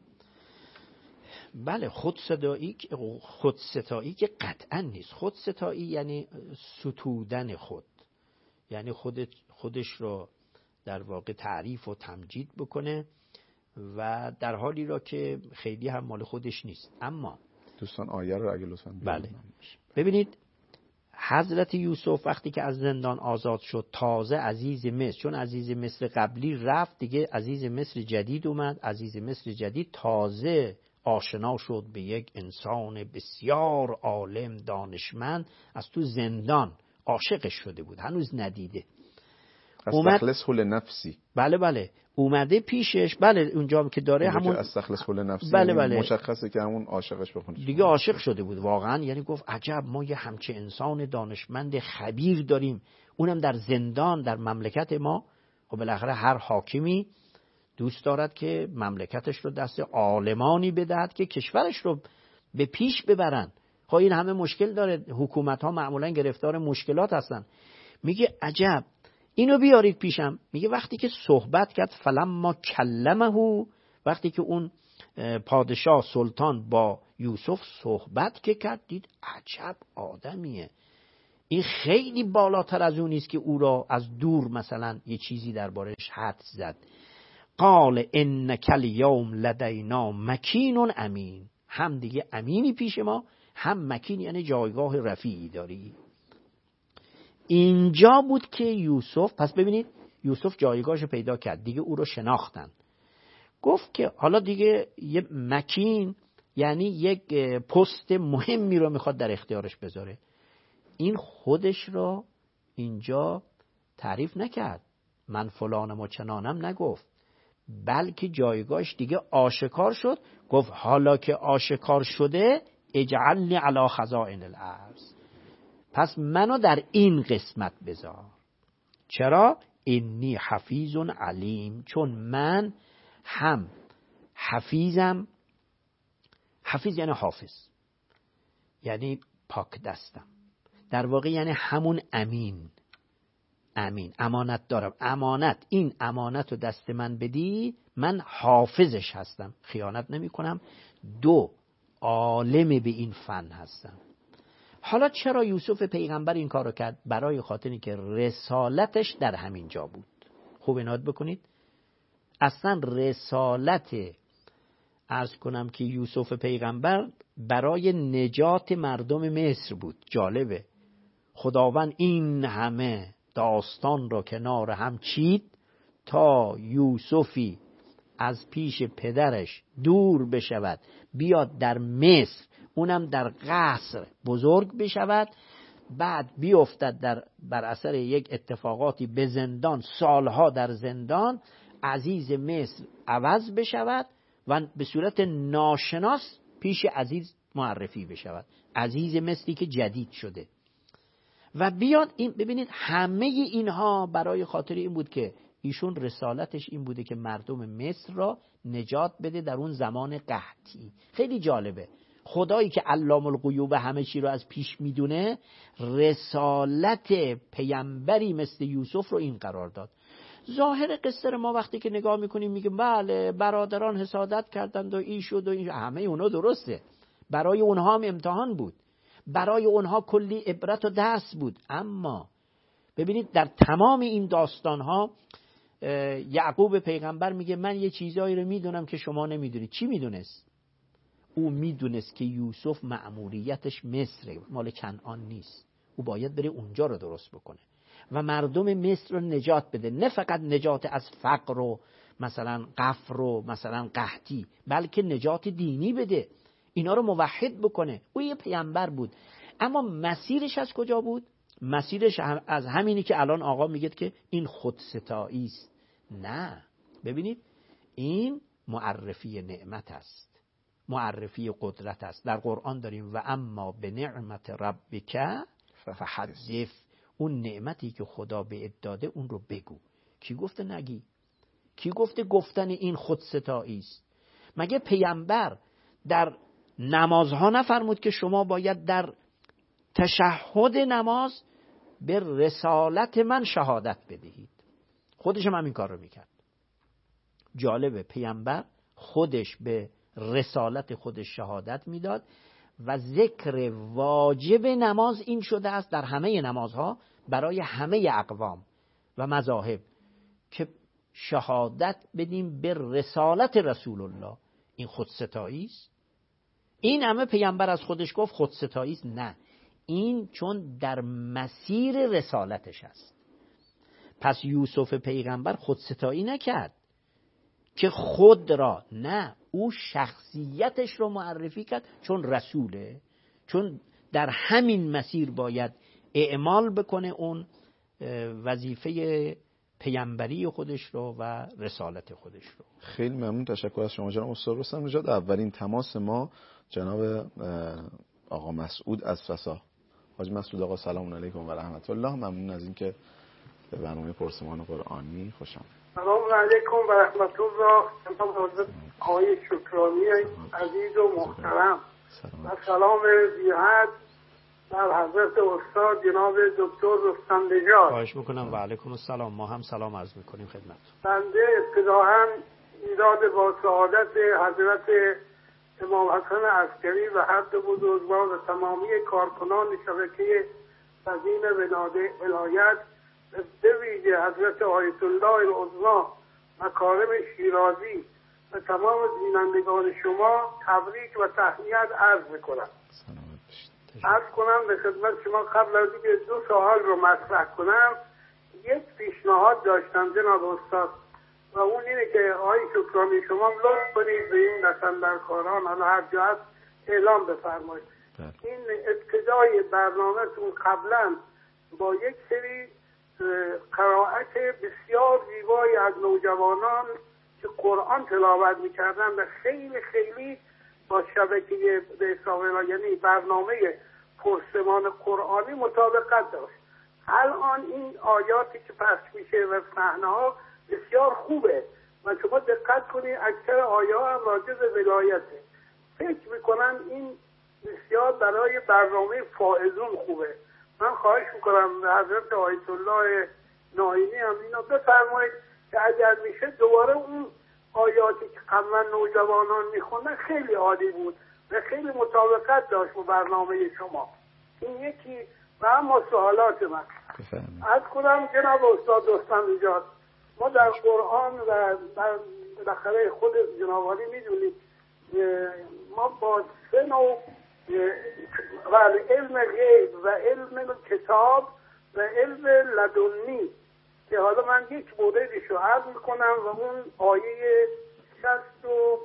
بله، خودستایی خودستایی که قطعا نیست. خودستایی یعنی ستودن خود، یعنی خود خودش رو در واقع تعریف و تمجید بکنه و در حالی را که خیلی هم مال خودش نیست. اما دوستان آیه رو اگه لطفاً بله ببینید، حضرت یوسف وقتی که از زندان آزاد شد، تازه عزیز مصر، چون عزیز مصر قبلی رفت دیگه، عزیز مصر جدید اومد. عزیز مصر جدید تازه آشنا شد به یک انسان بسیار عالم دانشمند، از تو زندان عاشقش شده بود، هنوز ندیده. استخلصه لنفسی. بله بله اومده پیشش. بله اونجا که داره همون استخلصه لنفسی، بله بله مشخصه که همون عاشقش بخونه دیگه، عاشق شده بود واقعا. یعنی گفت عجب، ما یه همچه انسان دانشمند خبیر داریم، اونم در زندان در مملکت ما. و بالاخره هر حاکمی دوست دارد که مملکتش رو دست عالمانی بدهد که کشورش رو به پیش ببرن. خب این همه مشکل داره، حکومت ها معمولا گرفتار مشکلات هستن. میگه عجب، اینو بیارید پیشم. میگه وقتی که صحبت کرد، فلما کلمه، وقتی که اون پادشاه سلطان با یوسف صحبت که کرد، دید عجب آدمیه، این خیلی بالاتر از اون نیست که او را از دور مثلا یه چیزی دربارش حدس زد. قال انک الیوم لدینا مکین امین، هم دیگه امینی پیش ما، هم مکین یعنی جایگاه رفیعی داری. اینجا بود که یوسف، پس ببینید یوسف جایگاهش پیدا کرد، دیگه او رو شناختن. گفت که حالا دیگه یه مکین یعنی یک پست مهمی رو میخواد در اختیارش بذاره. این خودش رو اینجا تعریف نکرد، من فلانم و چنانم نگفت، بلکه جایگاهش دیگه آشکار شد. گفت حالا که آشکار شده، اجعلنی علی خزائن الارض، پس منو در این قسمت بذار. چرا؟ انی حفیظ علیم، چون من هم حفیظم. حفیظ یعنی حافظ، یعنی پاک دستم، در واقع یعنی همون امین. امین، امانت دارم. امانت، این امانت رو دست من بدی، من حافظش هستم، خیانت نمی کنم. دو، عالم به این فن هستم. حالا چرا یوسف پیغمبر این کارو کرد؟ برای خاطری که رسالتش در همین جا بود. خوب عنایت بکنید، اصلا رسالت عرض کنم که یوسف پیغمبر برای نجات مردم مصر بود. جالبه، خداوند این همه داستان را کنار هم چید تا یوسفی از پیش پدرش دور بشود، بیاد در مصر، اونم در قصر بزرگ بشود، بعد بیفتد در بر اثر یک اتفاقاتی به زندان، سالها در زندان، عزیز مصر عوض بشود و به صورت ناشناس پیش عزیز معرفی بشود، عزیز مصری که جدید شده. و بیاد این، ببینید همه اینها برای خاطر این بود که ایشون رسالتش این بوده که مردم مصر را نجات بده در اون زمان قحطی. خیلی جالبه، خدایی که علام الغیوب همه چی رو از پیش میدونه، رسالت پیامبری مثل یوسف رو این قرار داد. ظاهر قصه رو ما وقتی که نگاه میکنیم میگیم بله برادران حسادت کردند و این شد و این شد. همه اونا درسته، برای اونها هم امتحان بود. برای اونها کلی عبرت و درس بود. اما ببینید در تمام این داستانها یعقوب پیغمبر میگه من یه چیزایی رو میدونم که شما نمیدونید. چی میدونست؟ او میدونست که یوسف مأموریتش مصره، مال کنعان نیست. او باید بره اونجا رو درست بکنه و مردم مصر رو نجات بده، نه فقط نجات از فقر و مثلا قفر و مثلا قحطی، بلکه نجات دینی بده، اینا رو موحد بکنه. او یه پیامبر بود، اما مسیرش از کجا بود؟ مسیرش از همینی که الان آقا میگه که این خودستایی است. نه، ببینید این معرفی نعمت است، معرفی قدرت است. در قرآن داریم و اما به نعمت ربک فحدث، اون نعمتی که خدا به داده اون رو بگو. کی گفته نگی؟ کی گفته گفتن این خودستایی است؟ مگه پیامبر در نمازها نفرمود که شما باید در تشهد نماز به رسالت من شهادت بدهید؟ خودش هم همین کار رو میکرد. جالبه، پیامبر خودش به رسالت خودش شهادت میداد و ذکر واجب نماز این شده است در همه نمازها برای همه اقوام و مذاهب که شهادت بدیم به رسالت رسول الله. این خودستایی است؟ این همه پیامبر از خودش گفت خودستایی است؟ نه، این چون در مسیر رسالتش است. پس یوسف پیغمبر خودستایی نکرد که خود را، نه، او شخصیتش رو معرفی کرد چون رسوله، چون در همین مسیر باید اعمال بکنه اون وظیفه پیامبری خودش رو و رسالت خودش رو. خیلی ممنون، تشکر از شما جناب استاد رستم نژاد. اولین تماس ما جناب آقا مسعود از فسا. حاج مسعود آقا سلام علیکم و رحمت الله، ممنون از اینکه به برنامه پرسمان قرآنی خوش آمدید. سلام علیکم و رحمت الله. جناب حضرت آقای شکرانی عزیز و محترم و سلام زیاد در حضرت استاد جناب دکتر رستم نژاد. خواهش میکنم. و علیکم السلام. ما هم سلام عرض میکنیم خدمت. بنده ابتداءً ایراد با سعادت حضرت امام حسن عسکری و هر دو بزرگوار و تمامی کارکنان شبکه تزیین ولایت، به ویژه حضرت آیت الله العظمی مکارم شیرازی و تمام بینندگان شما تبریک و تهنیت عرض میکنم. عرض کنم به خدمت شما قبل از اینکه دو سوال رو مطرح کنم یک پیشنهاد داشتم جناب استاد، و اون اینه که آقای شکرانی شما لطف کنید به این نصندرکاران حالا هر جا هست اعلام بفرمایید. این ابتدای برنامه‌تون قبلا با یک سری قرائت بسیار زیبایی از نوجوانان که قرآن تلاوت میکردن و خیلی خیلی با شبکه به اصطلاح یعنی برنامه پرسمان قرآنی مطابقت داشت. الان این آیاتی که پخش میشه و صحنه‌ها بسیار خوبه و شما دقت کنید اکثر آیه ها هم راجع به ولایته. فکر میکنم این بسیار برای برنامه فائزون خوبه. من خواهش میکنم به حضرت آیت الله ناینی هم اینا بفرمایید که اگر میشه دوباره اون آیاتی که قبلا نوجوانان میخوندن خیلی عالی بود و خیلی مطابقت داشت با برنامه شما. این یکی. و اما سوالات من از کنم جناب استاد رستم نژاد، ما در قرآن و در بالاخره خود جنابالی میدونید ما با سه نوع و علم غیب و علم کتاب و علم لدنی که حالا من یک موردش رو عرض میکنم و اون آیه شصت و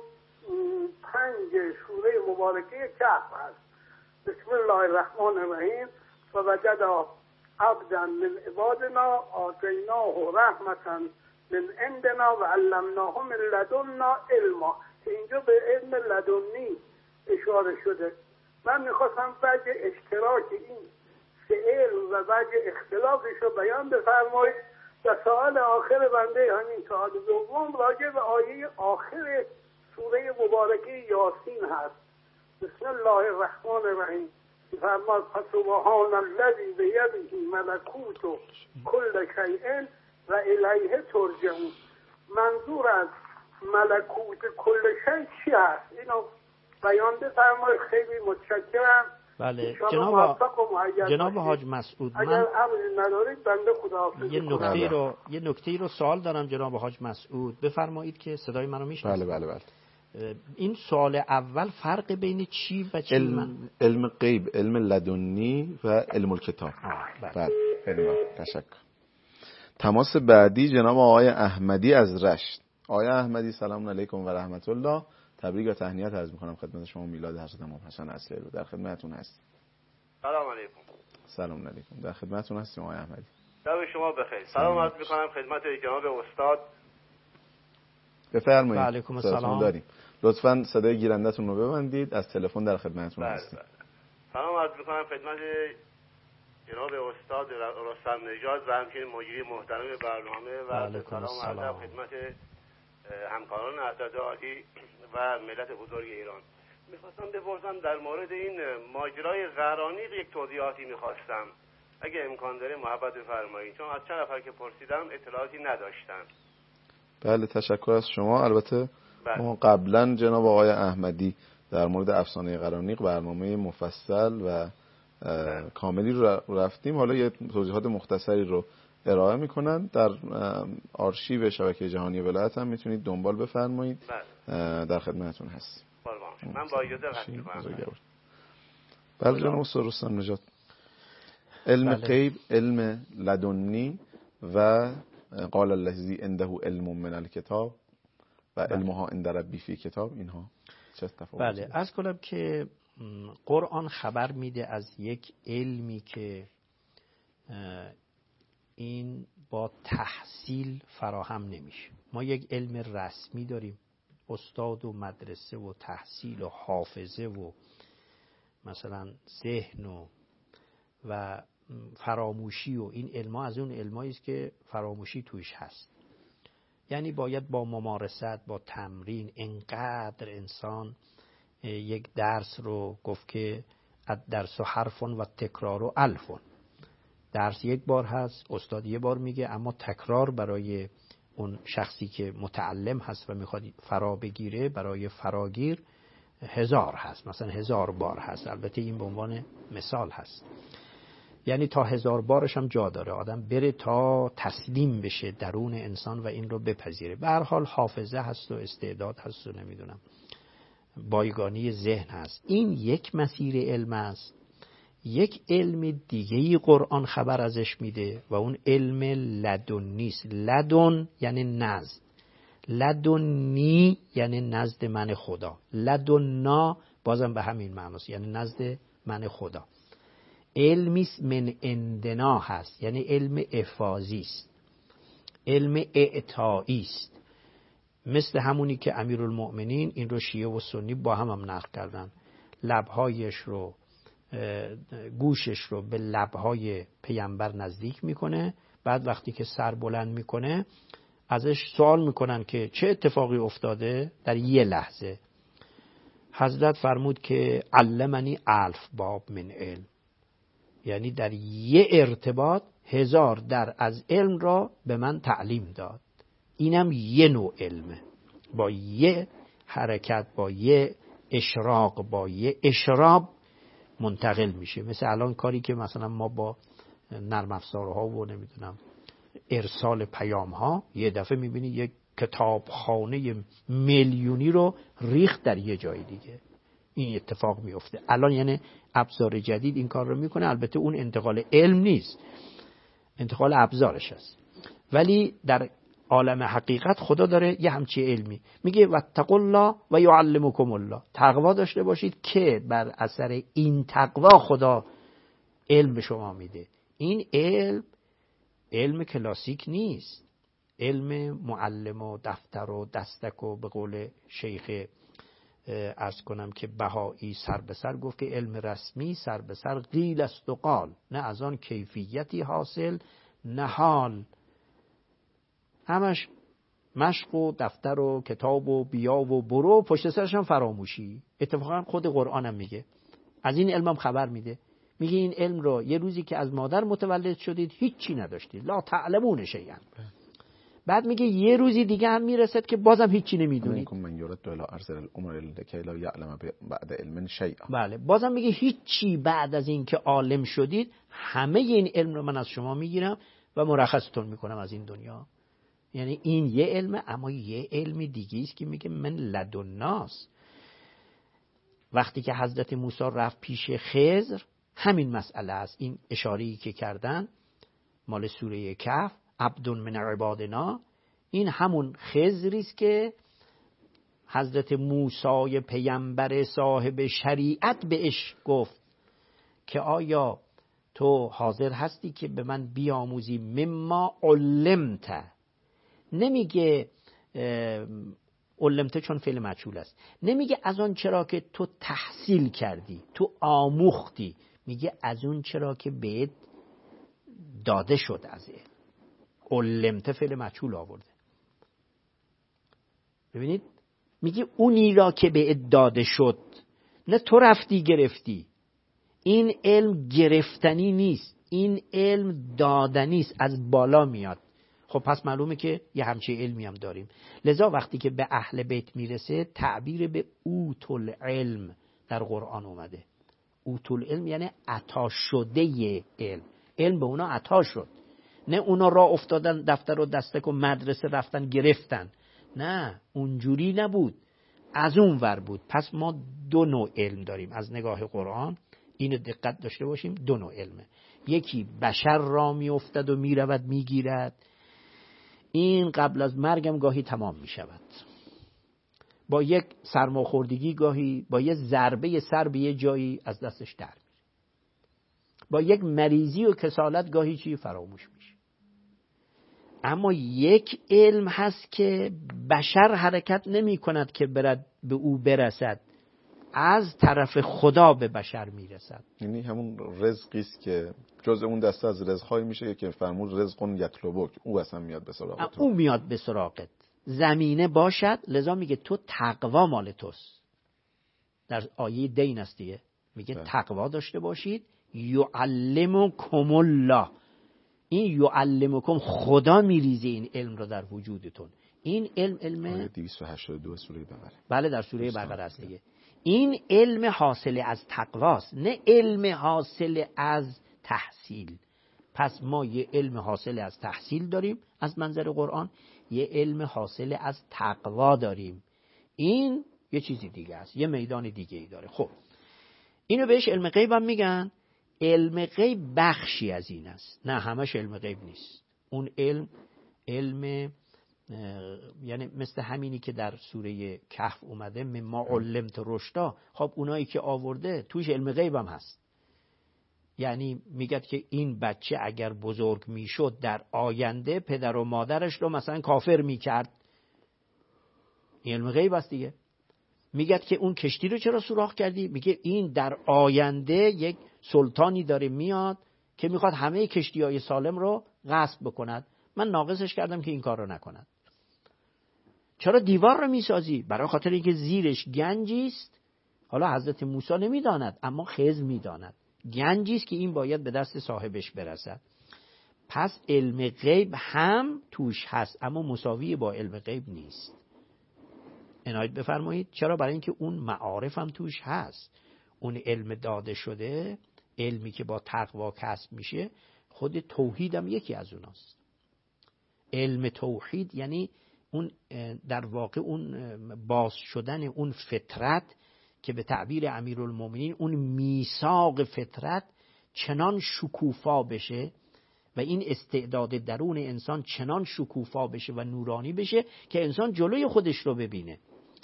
پنج سوره مبارکه کهف هست. بسم الله الرحمن الرحیم و وجد عبدا من عبادنا آتیناه رحمتا من عندنا و علمناه من لدنا علما، که اینجا به علم لدنی اشاره شده. من میخواستم وجه اشتراک این سه علم و وجه اختلافش رو بیان بفرمایید. و سوال آخر بنده همین سوال دوم راجع به آیه آخر سوره مبارکه یاسین هست. بسم الله الرحمن الرحیم. فرماد فسبحان الذی بیده ملکوت کل شیء و الیه ترجعون. منظور از ملکوت کل شیء چی هست؟ اینو بیان بفرمایید. خیلی متشکرم بله انشاءالله جناب موفق و مؤید جناب باشید. حاج مسعود، اگر من امری ندارید بنده خداحافظی یه کنم. نکته رو یه نکته رو سوال دارم جناب حاج مسعود، بفرمایید که صدای منو میشنوید. بله بله بله. این سوال اول فرق بین چی و چی؟ علم من علم غیب، علم لدنی و علم الکتاب. بله. بله خیلی ممنون، تشکر. تماس بعدی جناب آقای احمدی از رشت. آقای احمدی سلام علیکم و رحمت الله، تبریک و تهنیت عرض می‌کنم خدمت شما میلاد حضرت امام حسن اصلی رو. در خدمتتون هستیم. سلام علیکم. سلام علیکم، در خدمتتون هستیم آقای احمدی. شب شما بخیر. سلام عرض می‌کنم خدمت جناب استاد. بفرمایید. و علیکم السلام. داریم. لطفاً صدای گیرنده‌تون رو ببندید، از تلفن در خدمتتون هستیم. سلام عرض می‌کنم خدمت جناب استاد رستم نژاد و همچنین مجری محترم برنامه و سلام عرض خدمت همکاران عدد عالی و ملت بزرگ ایران. میخواستم بپرسم در مورد این ماجرای غرانیق یک توضیحاتی میخواستم، اگه امکان داره محبت بفرمایید، چون از چند نفر که پرسیدم اطلاعاتی نداشتن. بله تشکر از شما. البته بله. ما قبلا جناب آقای احمدی در مورد افسانه غرانیق برنامه مفصل و بله. کاملی رو رفتیم، حالا یه توضیحات مختصری رو ارائه میکنن در آرشیو شبکه جهانی ولایت، هم میتونید دنبال بفرمایید. بله. در خدمتتون هست. من با اجازه قطع میکنم. بله جناب استاد رستم نژاد، علم بله. غیب، علم لدنی و قال الذی عنده علم من الکتاب و بله. علمها عند ربی فی کتاب، اینها چه تفاوتی؟ بله عرض کنم که قرآن خبر میده از یک علمی که این با تحصیل فراهم نمیشه. ما یک علم رسمی داریم، استاد و مدرسه و تحصیل و حافظه و مثلا ذهن و و فراموشی و این علما از اون علمایی است که فراموشی توش هست. یعنی باید با ممارست، با تمرین، انقدر انسان یک درس رو گفت که الدرس و حرفون و تکرار و الفون، درس یک بار هست، استاد یه بار میگه، اما تکرار برای اون شخصی که متعلم هست و میخواد فرا بگیره، برای فراگیر هزار هست، مثلا هزار بار هست. البته این به عنوان مثال هست، یعنی تا هزار بارش هم جا داره آدم بره تا تسلیم بشه درون انسان و این رو بپذیره. به هر حال حافظه هست و استعداد هست و نمیدونم بایگانی ذهن هست. این یک مسیر علم است. یک علم دیگه‌ای قرآن خبر ازش میده و اون علم لدنی است. لدن یعنی نزد، لدنی یعنی نزد من خدا، لدنا بازم به همین معناست، یعنی نزد من خدا. علمی من عندنا هست، یعنی علم افاضی است، علم اعطایی است، مثل همونی که امیرالمؤمنین این رو شیعه و سنی با هم هم نقل کردن، لبهایش رو گوشش رو به لبهای پیامبر نزدیک میکنه، بعد وقتی که سر بلند میکنه ازش سوال میکنن که چه اتفاقی افتاده در یه لحظه. حضرت فرمود که علمنی الف باب من علم، یعنی در یه ارتباط هزار در از علم را به من تعلیم داد. اینم یه نوع علمه، با یه حرکت، با یه اشراق، با یه اشراب منتقل میشه. مثل الان کاری که مثلا ما با نرم افزارها و نمیدونم ارسال پیام ها، یه دفعه میبینی یک کتابخانه میلیونی رو ریخت در یه جای دیگه. این اتفاق میفته الان، یعنی ابزار جدید این کار رو میکنه. البته اون انتقال علم نیست، انتقال ابزارش است، ولی در عالم حقیقت خدا داره یه همچی علمی میگه واتقوا الله و یعلمکم الله، تقوا داشته باشید که بر اثر این تقوا خدا علم به شما میده. این علم علم کلاسیک نیست، علم معلم و دفتر و دستک و به قول شیخ عرض کنم که بهایی سر به سر گفت که علم رسمی سر به سر قیل است و قال، نه از آن کیفیتی حاصل نه حال، همش مشق و دفتر و کتاب و بیا و برو، پشت سرش هم فراموشی. اتفاقا خود قرآن هم میگه، از این علم هم خبر میده، میگه این علم رو یه روزی که از مادر متولد شدید هیچی نداشتید، لا تعلمون شیئا، بعد میگه یه روزی دیگه هم میرسد که بازم هیچی نمیدونید. من یرد الی ارسل الامر لکی لا یعلم بعد علم شیئا. بله بازم میگه هیچی بعد از این که عالم شدید همه این علم رو من از شما میگیرم و مرخصتون میکنم از این دنیا. یعنی این یه علمه، اما یه علم دیگه است که میگه من لدناس. وقتی که حضرت موسی رفت پیش خضر همین مسئله است. این اشاره‌ای که کردن مال سوره کهف، عبد من عبادنا، این همون خضری است که حضرت موسی پیامبر صاحب شریعت بهش گفت که آیا تو حاضر هستی که به من بیاموزی مما علمت. نمیگه علمته چون فعل مجهول است، نمیگه از اون چرا که تو تحصیل کردی، تو آموختی، میگه از اون چرا که بهت داده شد. از علم علمته فعل مجهول آورده. ببینید میگه اونی را که بهت داده شد، نه تو رفتی گرفتی. این علم گرفتنی نیست، این علم دادنی است، از بالا میاد. خب پس معلومه که یه همچین علمی هم داریم. لذا وقتی که به اهل بیت میرسه تعبیر به اوتل علم در قرآن اومده. اوتل علم یعنی عطا شده علم. علم به اونا عطا شد، نه اونا را افتادن دفتر و دستک و مدرسه رفتن گرفتن. نه اونجوری نبود، از اون ور بود. پس ما دو نوع علم داریم از نگاه قرآن. اینو دقت داشته باشیم، دو نوع علمه. یکی بشر را می افتد و می رود می گیرد، این قبل از مرگم گاهی تمام می شود. با یک سرماخوردگی گاهی، با یک ضربه سر به یه جایی از دستش در میره. با یک مریضی و کسالت گاهی چی فراموش میشه. اما یک علم هست که بشر حرکت نمی کند که برد به او برسد، از طرف خدا به بشر میرسد. یعنی همون رزقی است که جز اون دسته از رزق‌های میشه که فرمود رزقون یطلبک، او اصلا میاد به سراغت. او میاد به سراغت. زمینه باشد. لذا میگه تو تقوا مال توست. در آیه دین است دیگه، میگه ده. تقوا داشته باشید. یعلمکم الله، این یعلمکم خدا میریزه این علم رو در وجودتون. این علم علم آیه دویست و هشتاد و دو سوره بقره. بله در سوره بقره است دیگه. این علم حاصل از تقواست، نه علم حاصل از تحصیل. پس ما یه علم حاصل از تحصیل داریم از منظر قرآن، یه علم حاصل از تقوا داریم. این یه چیزی دیگه است، یه میدان دیگه ای داره. خب اینو بهش علم غیب هم میگن. علم غیب بخشی از این است، نه همش علم غیب نیست. اون علم علم یعنی مثل همینی که در سوره کهف اومده مما علمت رشدا. خب اونایی که آورده توش علم غیب هم هست. یعنی میگه که این بچه اگر بزرگ میشد در آینده پدر و مادرش رو مثلا کافر میکرد، علم غیب است دیگه. میگه که اون کشتی رو چرا سوراخ کردی؟ میگه این در آینده یک سلطانی داره میاد که میخواد همه کشتی‌های سالم رو غصب بکند، من ناقصش کردم که این کار رو نکند. چرا دیوار رو میسازی؟ برای خاطر اینکه زیرش گنجی است. حالا حضرت موسی نمیداند، اما خضر میداند. گنجی است که این باید به دست صاحبش برسد. پس علم غیب هم توش هست، اما مساوی با علم غیب نیست. عنایت بفرمایید. چرا؟ برای اینکه اون معارف هم توش هست. اون علم داده شده، علمی که با تقوا کسب میشه، خود توحید هم یکی از اوناست. علم توحید یعنی اون در واقع اون باز شدن اون فطرت که به تعبیر امیرالمومنین اون میثاق فطرت چنان شکوفا بشه و این استعداد درون انسان چنان شکوفا بشه و نورانی بشه که انسان جلوی خودش رو ببینه.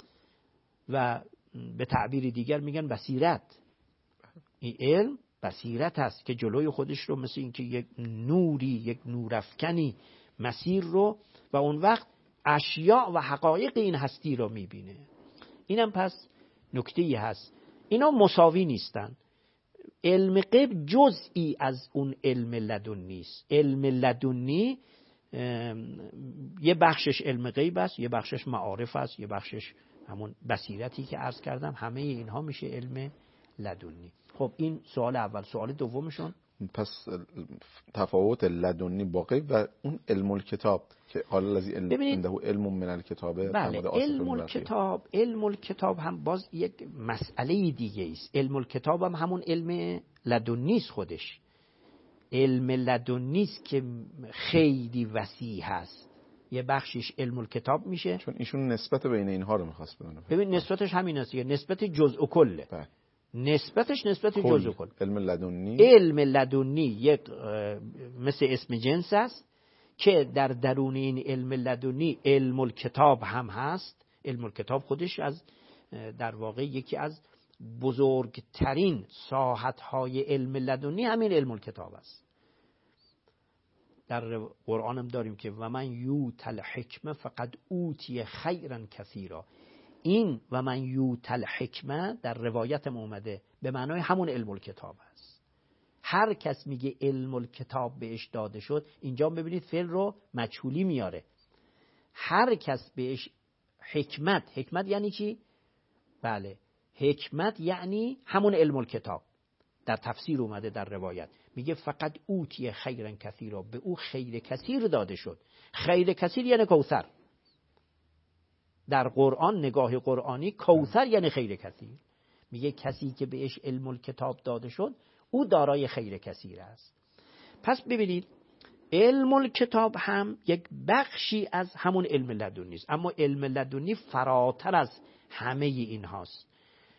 و به تعبیر دیگر میگن بصیرت. این علم بصیرت هست که جلوی خودش رو مثل اینکه یک نوری، یک نورافکنی مسیر رو، و اون وقت اشیاء و حقایق این هستی رو میبینه. اینم پس نکته‌ای هست. اینا مساوی نیستن. علم غیب جزئی از اون علم لدنی است. علم لدنی یه بخشش علم غیب است، یه بخشش معارف است، یه بخشش همون بصیرتی که عرض کردم. همه اینها میشه علم لدنی. خب این سوال اول. سوال دومشون پس تفاوت لدنی با غیب و اون علم الکتاب که قال الذی عنده علم من الکتاب، بله علم الکتاب، علم الکتاب هم باز یک مسئله دیگه است. علم الکتاب هم همون علم لدنی است. خودش علم لدنی است که خیلی وسیع هست. یه بخشش علم الکتاب میشه، چون ایشون نسبت بین اینها رو می‌خواست بدونه. ببین نسبتش همین است، نسبت جزء و کله. بله. نسبتش نسبت جزء و کل. علم لدنی، علم لدنی یک مثل اسم جنس است که در درون این علم لدنی علم الکتاب هم هست. علم الکتاب خودش از در واقع یکی از بزرگترین ساحت‌های علم لدنی همین علم الکتاب است. در قرآن هم داریم که و من یوت الحکمه فقد اوتی خیرا کثیرا. این و من یوت الحکمه در روایت اومده به معنای همون علم الکتاب است. هر کس میگه علم الکتاب بهش داده شد، اینجا ببینید فعل رو مجهولی میاره. هر کس بهش حکمت، حکمت یعنی چی؟ بله حکمت یعنی همون علم الکتاب. در تفسیر اومده در روایت میگه فقط اوتی خیرا کثیرا، به او خیر کثیر داده شد. خیر کثیر یعنی کوثر. در قرآن نگاه قرآنی کوثر یعنی خیر کثیر. میگه کسی که بهش علم الکتاب داده شد او دارای خیر کثیر است. پس ببینید علم الکتاب هم یک بخشی از همون علم لدنی است، اما علم لدنی فراتر از همه این هاست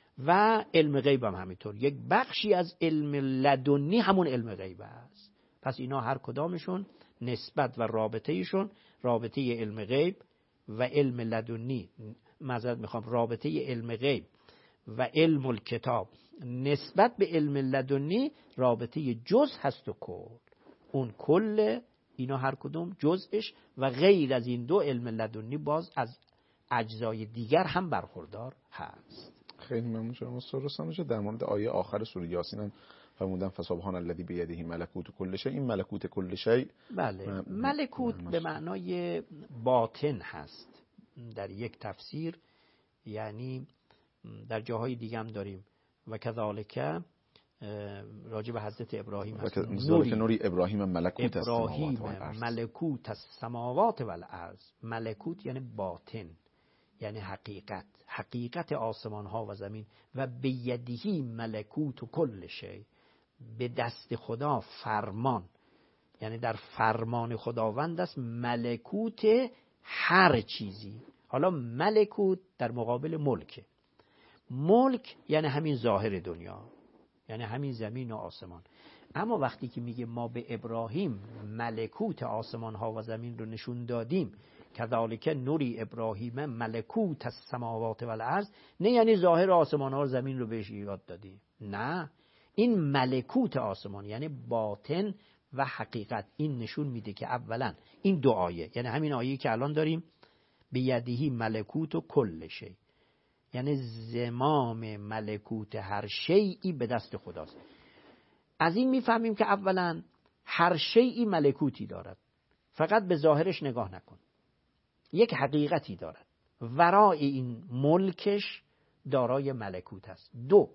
و علم غیب هم همینطور. یک بخشی از علم لدنی همون علم غیب است. پس اینا هر کدامشون نسبت و رابطهشون رابطه علم غیب و علم لدنی، معذرت میخوام رابطه علم غیب و علم الکتاب نسبت به علم لدنی رابطه جز هست و کل. اون کل اینا هر کدوم جزش و غیر از این دو علم لدنی باز از اجزای دیگر هم برخوردار هست. خیلی ممنون شما استاد رستم. در مورد آیه آخر سوره یاسین هم فرمودن فسبحان الذی بیده ملکوت کل شیء. این ملکوت کل شیء بله ملکوت به معنای باطن هست در یک تفسیر، یعنی در جاهای دیگه هم داریم و کذالک راجع به حضرت ابراهیم هست نوری, نوری ابراهیم ملکوت ابراهیم ملکوت السماوات والارض. ملکوت یعنی باطن، یعنی حقیقت، حقیقت آسمان ها و زمین. و بیدهی ملکوت و کل شی، به دست خدا فرمان، یعنی در فرمان خداوند است ملکوت هر چیزی. حالا ملکوت در مقابل ملک. ملک یعنی همین ظاهر دنیا، یعنی همین زمین و آسمان. اما وقتی که میگه ما به ابراهیم ملکوت آسمان ها و زمین رو نشون دادیم، کذالک نوری ابراهیم ملکوت السماوات والارض، نه یعنی ظاهر آسمان ها و زمین رو بهش یاد دادیم، نه، این ملکوت آسمان یعنی باطن و حقیقت. این نشون میده که اولا این دو آیه، یعنی همین آیه که الان داریم بیدهی ملکوت و کل شی، یعنی زمام ملکوت هر شیئی به دست خداست. از این میفهمیم که اولا هر شیئی ملکوتی دارد، فقط به ظاهرش نگاه نکن، یک حقیقتی دارد، ورای این ملکش دارای ملکوت است. دو،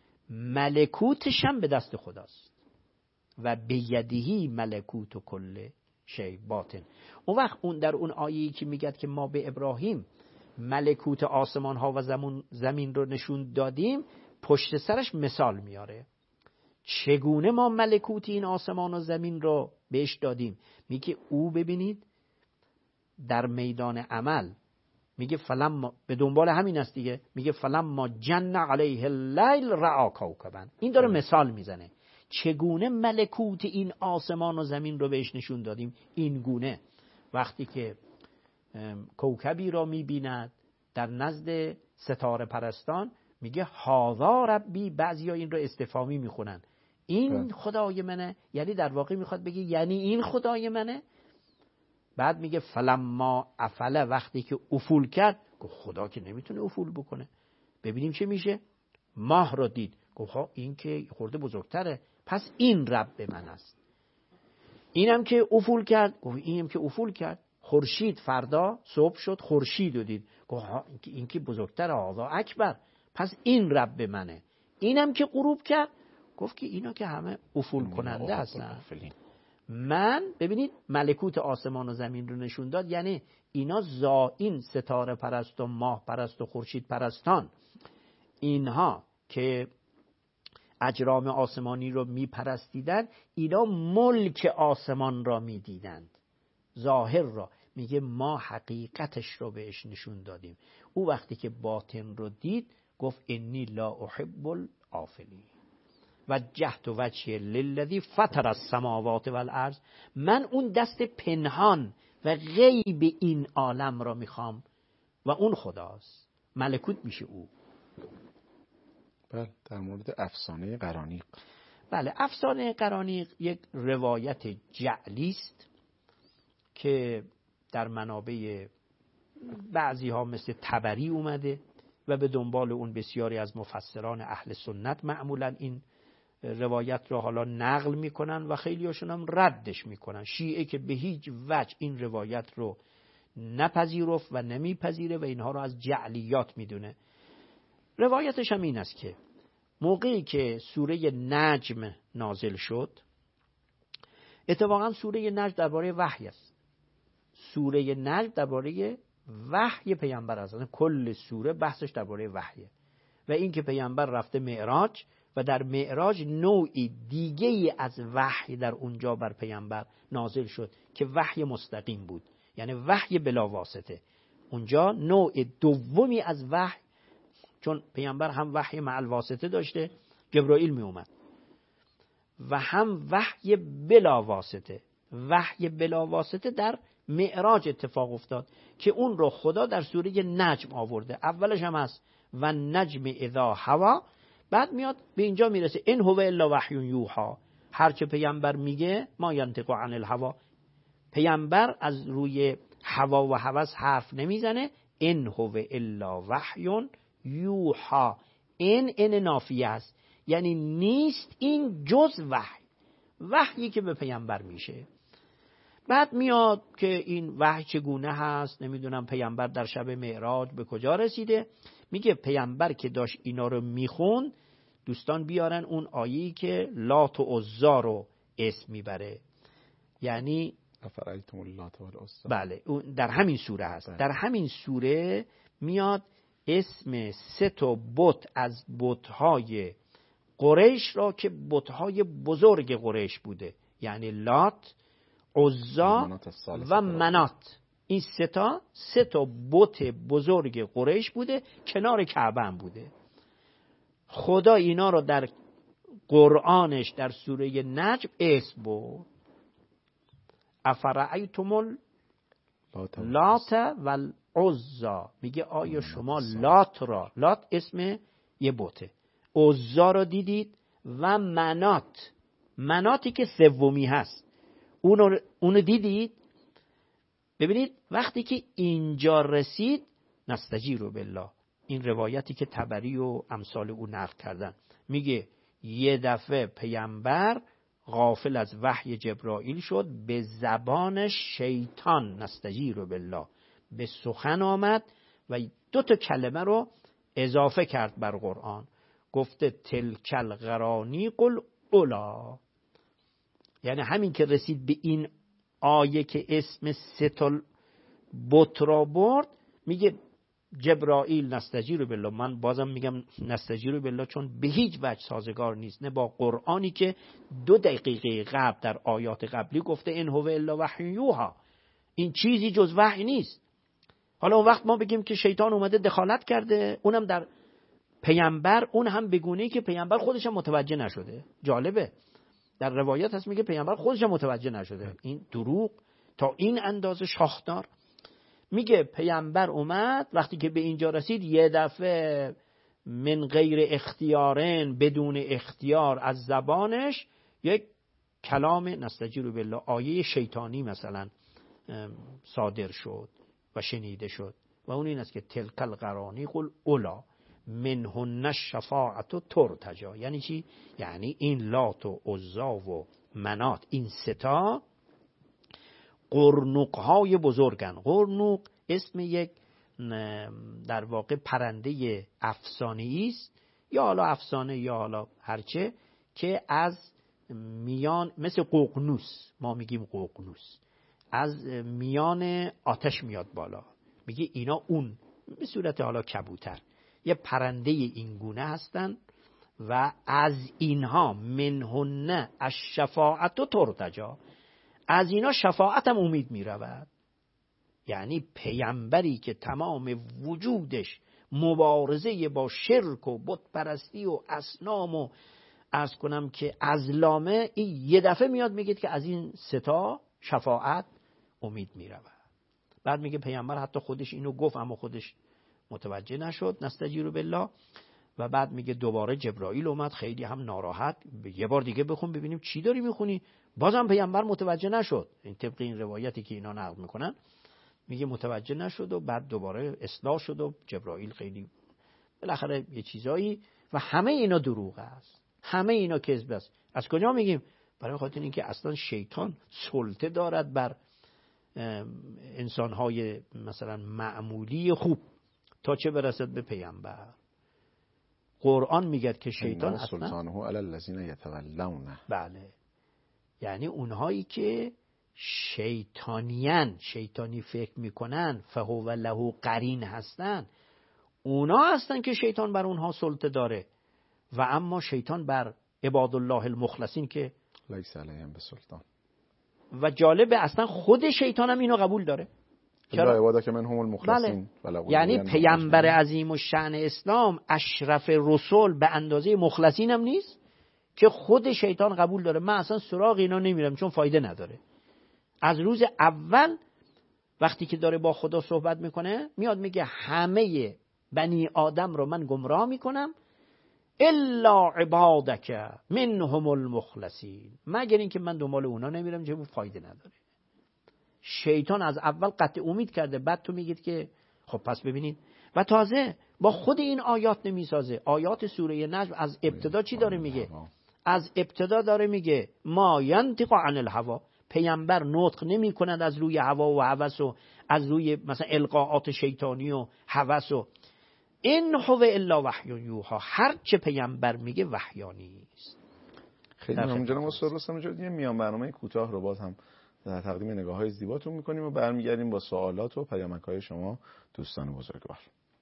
ملکوتش هم به دست خداست و بیدهی ملکوت و کل شی باطن. اون وقت اون در اون آیه‌ای که میگه که ما به ابراهیم ملکوت آسمان ها و زمین, زمین رو نشون دادیم، پشت سرش مثال میاره چگونه ما ملکوت این آسمان و زمین رو بهش دادیم. میگه او ببینید در میدان عمل میگه فلما، به دنبال همین است دیگه، میگه فلما جن علیه اللیل رأى کوکبا. این داره مثال میزنه چگونه ملکوت این آسمان و زمین رو بهش نشون دادیم. این گونه وقتی که کوکبی را میبیند در نزد ستاره پرستان میگه هاذا ربی، بعضیا این رو استفهامی میخونن، این خدای منه، یعنی در واقع میخواد بگه یعنی این خدای منه. بعد میگه فلما افل، وقتی که افول کرد، گفت خدا که نمیتونه افول بکنه، ببینیم چه میشه. ماه رو دید، گفت این که خورده بزرگتره، پس این رب من است. اینم که افول کرد، گفت اینم که افول کرد. خورشید فردا صبح شد، خورشید رو دید، گفت این که بزرگتره، هذا اکبر، پس این رب منه. اینم که غروب کرد، گفت که اینا که همه افول کننده هستن. من ببینید ملکوت آسمان و زمین رو نشون داد، یعنی اینا زائین ستاره پرست و ماه پرست و خورشید پرستان، اینها که اجرام آسمانی رو میپرستیدن، اینا ملک آسمان را میدیدند، ظاهر را. میگه ما حقیقتش رو بهش نشون دادیم. او وقتی که باطن رو دید گفت انی لا احب الآفلین وجهت وجهی للذی فطر السماوات والارض. من اون دست پنهان و غیب این عالم را میخوام و اون خداست، ملکوت میشه او. بله، در مورد افسانه قرانیق. بله، افسانه قرانیق یک روایت جعلی است که در منابع بعضی ها مثل طبری اومده و به دنبال اون بسیاری از مفسران اهل سنت معمولا این روایت رو حالا نقل میکنن و خیلی هاشون هم ردش میکنن. شیعه که به هیچ وجه این روایت رو نپذیرفت و نمیپذیره و اینها رو از جعلیات میدونه. روایتش هم این است که موقعی که سوره نجم نازل شد، اتفاقا سوره نجم درباره وحی است. سوره نجم درباره وحی پیامبر است. کل سوره بحثش درباره وحیه و این که پیامبر رفته معراج و در معراج نوعی دیگه ای از وحی در اونجا بر پیامبر نازل شد که وحی مستقیم بود، یعنی وحی بلا واسطه. اونجا نوع دومی از وحی، چون پیامبر هم وحی مع الواسطه داشته، جبرائیل می اومد، و هم وحی بلا واسطه. وحی بلا واسطه در معراج اتفاق افتاد که اون رو خدا در سوره نجم آورده. اولش هم هست و نجم اذا هوا، بعد میاد به اینجا میرسه ان هو الا وحی یوحی. هر چه پیامبر میگه ما ینطق عن الهوا، پیامبر از روی هوا و هوس حرف نمیزنه. ان هو الا وحی یوحی، این این نافیه است، یعنی نیست این جز وحی، وحیی که به پیامبر میشه. بعد میاد که این وحی چگونه هست، نمیدونم پیامبر در شب معراج به کجا رسیده. میگه پیامبر که داشت اینا رو میخون، دوستان بیارن اون آیه‌ای که لات و عزا رو اسم میبره، یعنی افرایتم اللات و العزا. بله، اون در همین سوره هست. بله. در همین سوره میاد اسم سه تا بت از بت‌های قریش را که بت‌های بزرگ قریش بوده، یعنی لات، عزا و منات. این سه تا سه تا بت بزرگ قریش بوده، کنار کعبه هم بوده. خدا اینا رو در قرآنش در سوره نجم اسم برد. افرایتم لات و العزا، میگه آیا شما لات را، لات اسم یه بته، عزا را دیدید و منات، مناتی که سومی هست اونو, اونو دیدید؟ ببینید وقتی که اینجا رسید نستجیر بالله، این روایتی که طبری و امثال او نقل کردن، میگه یه دفعه پیامبر غافل از وحی جبرائیل شد، به زبان شیطان نستجیر بالله به سخن آمد و دو تا کلمه رو اضافه کرد بر قرآن، گفته تلک القرانیق الاولی. یعنی همین که رسید به این آیه که اسم سه تا بت را برد، میگه جبرائیل نستجیر بالله. من بازم میگم نستجیر بالله چون به هیچ وجه سازگار نیست، نه با قرآنی که دو دقیقه قبل در آیات قبلی گفته ان هو الا وحی یوحی، این چیزی جز وحی نیست. حالا اون وقت ما بگیم که شیطان اومده دخالت کرده، اونم در پیامبر، اون هم بگونه که پیامبر خودش هم متوجه نشده. جالبه در روایت هست میگه پیامبر خودش هم متوجه نشده. این دروغ تا این اندازه شاخدار. میگه پیامبر اومد وقتی که به اینجا رسید، یه دفعه من غیر اختیارن، بدون اختیار از زبانش یک کلام نستجیر بالله، آیه شیطانی مثلا صادر شد و شنیده شد و اون این است که تلک القرانیق الاولی منهن الشفاعة ترتجا. یعنی چی؟ یعنی این لات و عزا و منات، این ستا قرنوق‌های بزرگن. قرنوق اسم یک در واقع پرنده افسانه‌ای است، یا حالا افسانه یا حالا هرچه، که از میان، مثل ققنوس، ما میگیم ققنوس، از میان آتش میاد بالا. میگه اینا اون به صورت حالا کبوتر یه پرنده این گونه هستن و از اینها منهن الشفاعت و ترتجا، از اینا شفاعت هم امید میرود. یعنی پیامبری که تمام وجودش مبارزه با شرک و بت پرستی و اصنام و عرض کنم که ازلامه، این یه دفعه میاد میگه که از این ستا شفاعت امید میرود. بعد میگه پیامبر حتی خودش اینو گفت اما خودش متوجه نشد، نستجیر بالله. و بعد میگه دوباره جبرائیل اومد خیلی هم ناراحت، یه بار دیگه بخون ببینیم چی داری میخونی. بازم پیامبر متوجه نشد، این طبق این روایتی که اینا نقل میکنن، میگه متوجه نشد و بعد دوباره اصلاح شد و جبرائیل خیلی بالاخره یه چیزایی. و همه اینا دروغ است، همه اینا کذب است. از کجا میگیم؟ برای خاطر اینکه اصلا شیطان سلطه دارد بر انسانهای مثلا معمولی خوب تا چه برسد به پیامبر. قرآن میگه که شیطان اصلا سلطانه علی الذین یتولونه، بله، یعنی اونهایی که شیطانیان، شیطانی فکر میکنن، فهو له قرین هستن، اونا هستن که شیطان بر اونها سلطه داره. و اما شیطان بر عباد الله المخلصین که لیس علیهم بسلطان. و جالبه اصلا خود شیطان هم اینو قبول داره. چرا؟ عباده که منهم المخلصین. بله. یعنی پیامبر عظیم الشأن اسلام اشرف رسول به اندازه مخلصین هم نیست که خود شیطان قبول داره. من اصلا سراغ اینا نمیرم چون فایده نداره. از روز اول وقتی که داره با خدا صحبت میکنه میاد میگه همه بنی آدم رو من گمراه میکنم الا عبادک منهم المخلصین، مگر اینکه من دنبال اونا نمیرم چون فایده نداره. شیطان از اول قطع امید کرده، بعد تو میگید که خب پس ببینید. و تازه با خود این آیات نمیسازه. آیات سوره نجم از ابتدا چی داره میگه؟ از ابتدا داره میگه ما ینطق عن الهوا، پیامبر نطق نمی کند از روی هوا و هوس و از روی مثلا القاءات شیطانی و هوس و این هو الا وحی یوها، هر چه پیامبر میگه وحیانی است. خیلی ممنون جناب استاد رستم نژاد. یه میان برنامه کوتاه رو باز هم در تقدیم نگاه‌های زیباتون میکنیم و برمیگردیم با سوالات و پیامک‌های شما دوستان بزرگوار.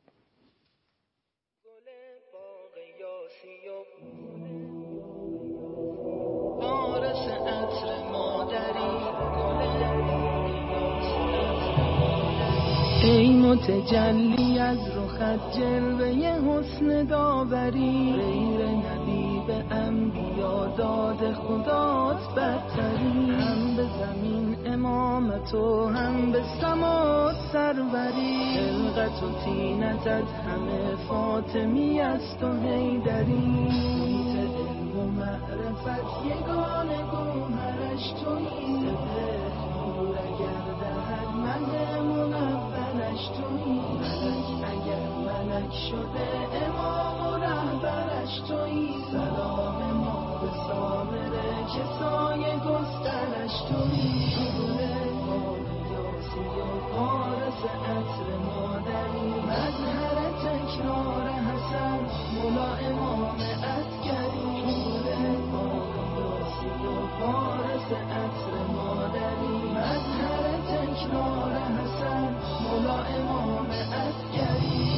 ای متجلی از رخت جلوه حسن داوری، غیر نبی به انبیا داد خدات برتری، هم به زمین امامت و هم به سمات سروری، خلقت و تینتت همه فاطمی است و حیدری، علم و معرفت یگانه گوهرش تویی، نور اگر دهد من منولش تویی، ملک اگر ملک شده امام و رهبرش تویی، سلام ما به سامره که سایه گسترش تویی، شغل باب یاسی و پارس عطر مادری، مظهر تکرار حسن مولا امام عسکری، شغل باب یاسی و پارس عطر مادری، مظهر تکرار حسن مولا امام عسکری.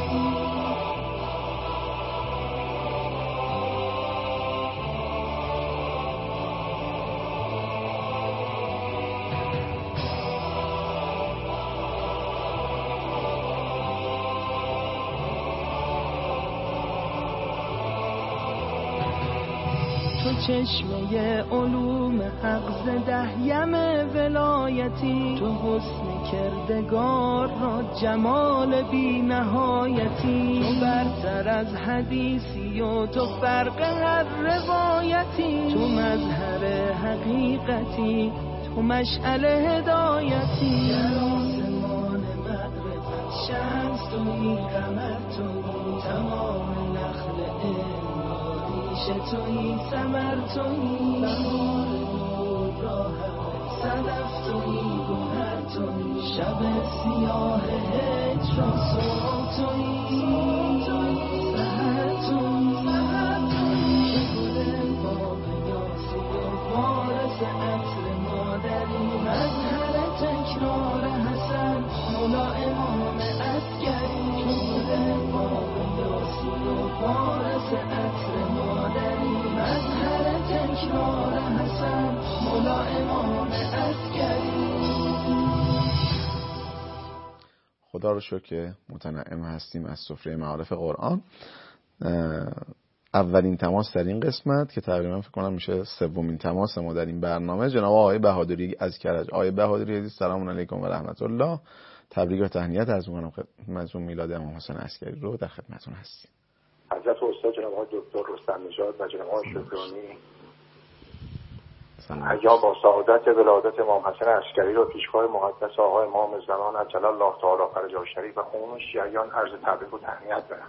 تو چشمه علوم حق ز دهیم ولایتی، تو حسن کردگار را جمال بی نهایتی، تو برتر از حدیثی و تو فرق هر روایتی، تو مظهر حقیقتی، تو مشعل هدایتی، در آسمان معرفت شمس تویی، قمر تویی، تمام نخل تویی، ثمر تویی، بهار نور را همه صدف تویی، گوهر تویی، شب سیاه هجر را صبح تویی، سحر تویی، سحر تویی، شغل امام عسکری. خدا رو شکر که متنعم هستیم از سفره معارف قرآن. اولین تماس در این قسمت که تقریبا فکر کنم میشه سومین تماس ما در این برنامه، جناب آقای بهادری از کرج. آقای بهادری عزیز سلام علیکم و رحمت الله. تبریک و تهنیت عرض می‌کنم خدمتتون. میلاد امام حسین عسکری رو در خدمتتون هستیم. حضرت استاد جناب آقای دکتر رستم نژاد و جناب آقای شکرانی حیا با سعادت ولادت امام حسین عسکری رو پیشوای مقدس آقای امام زمان عجل الله تعالی فرجه شریف و عموم شیعیان عرض تبریک و تهنیت دارم.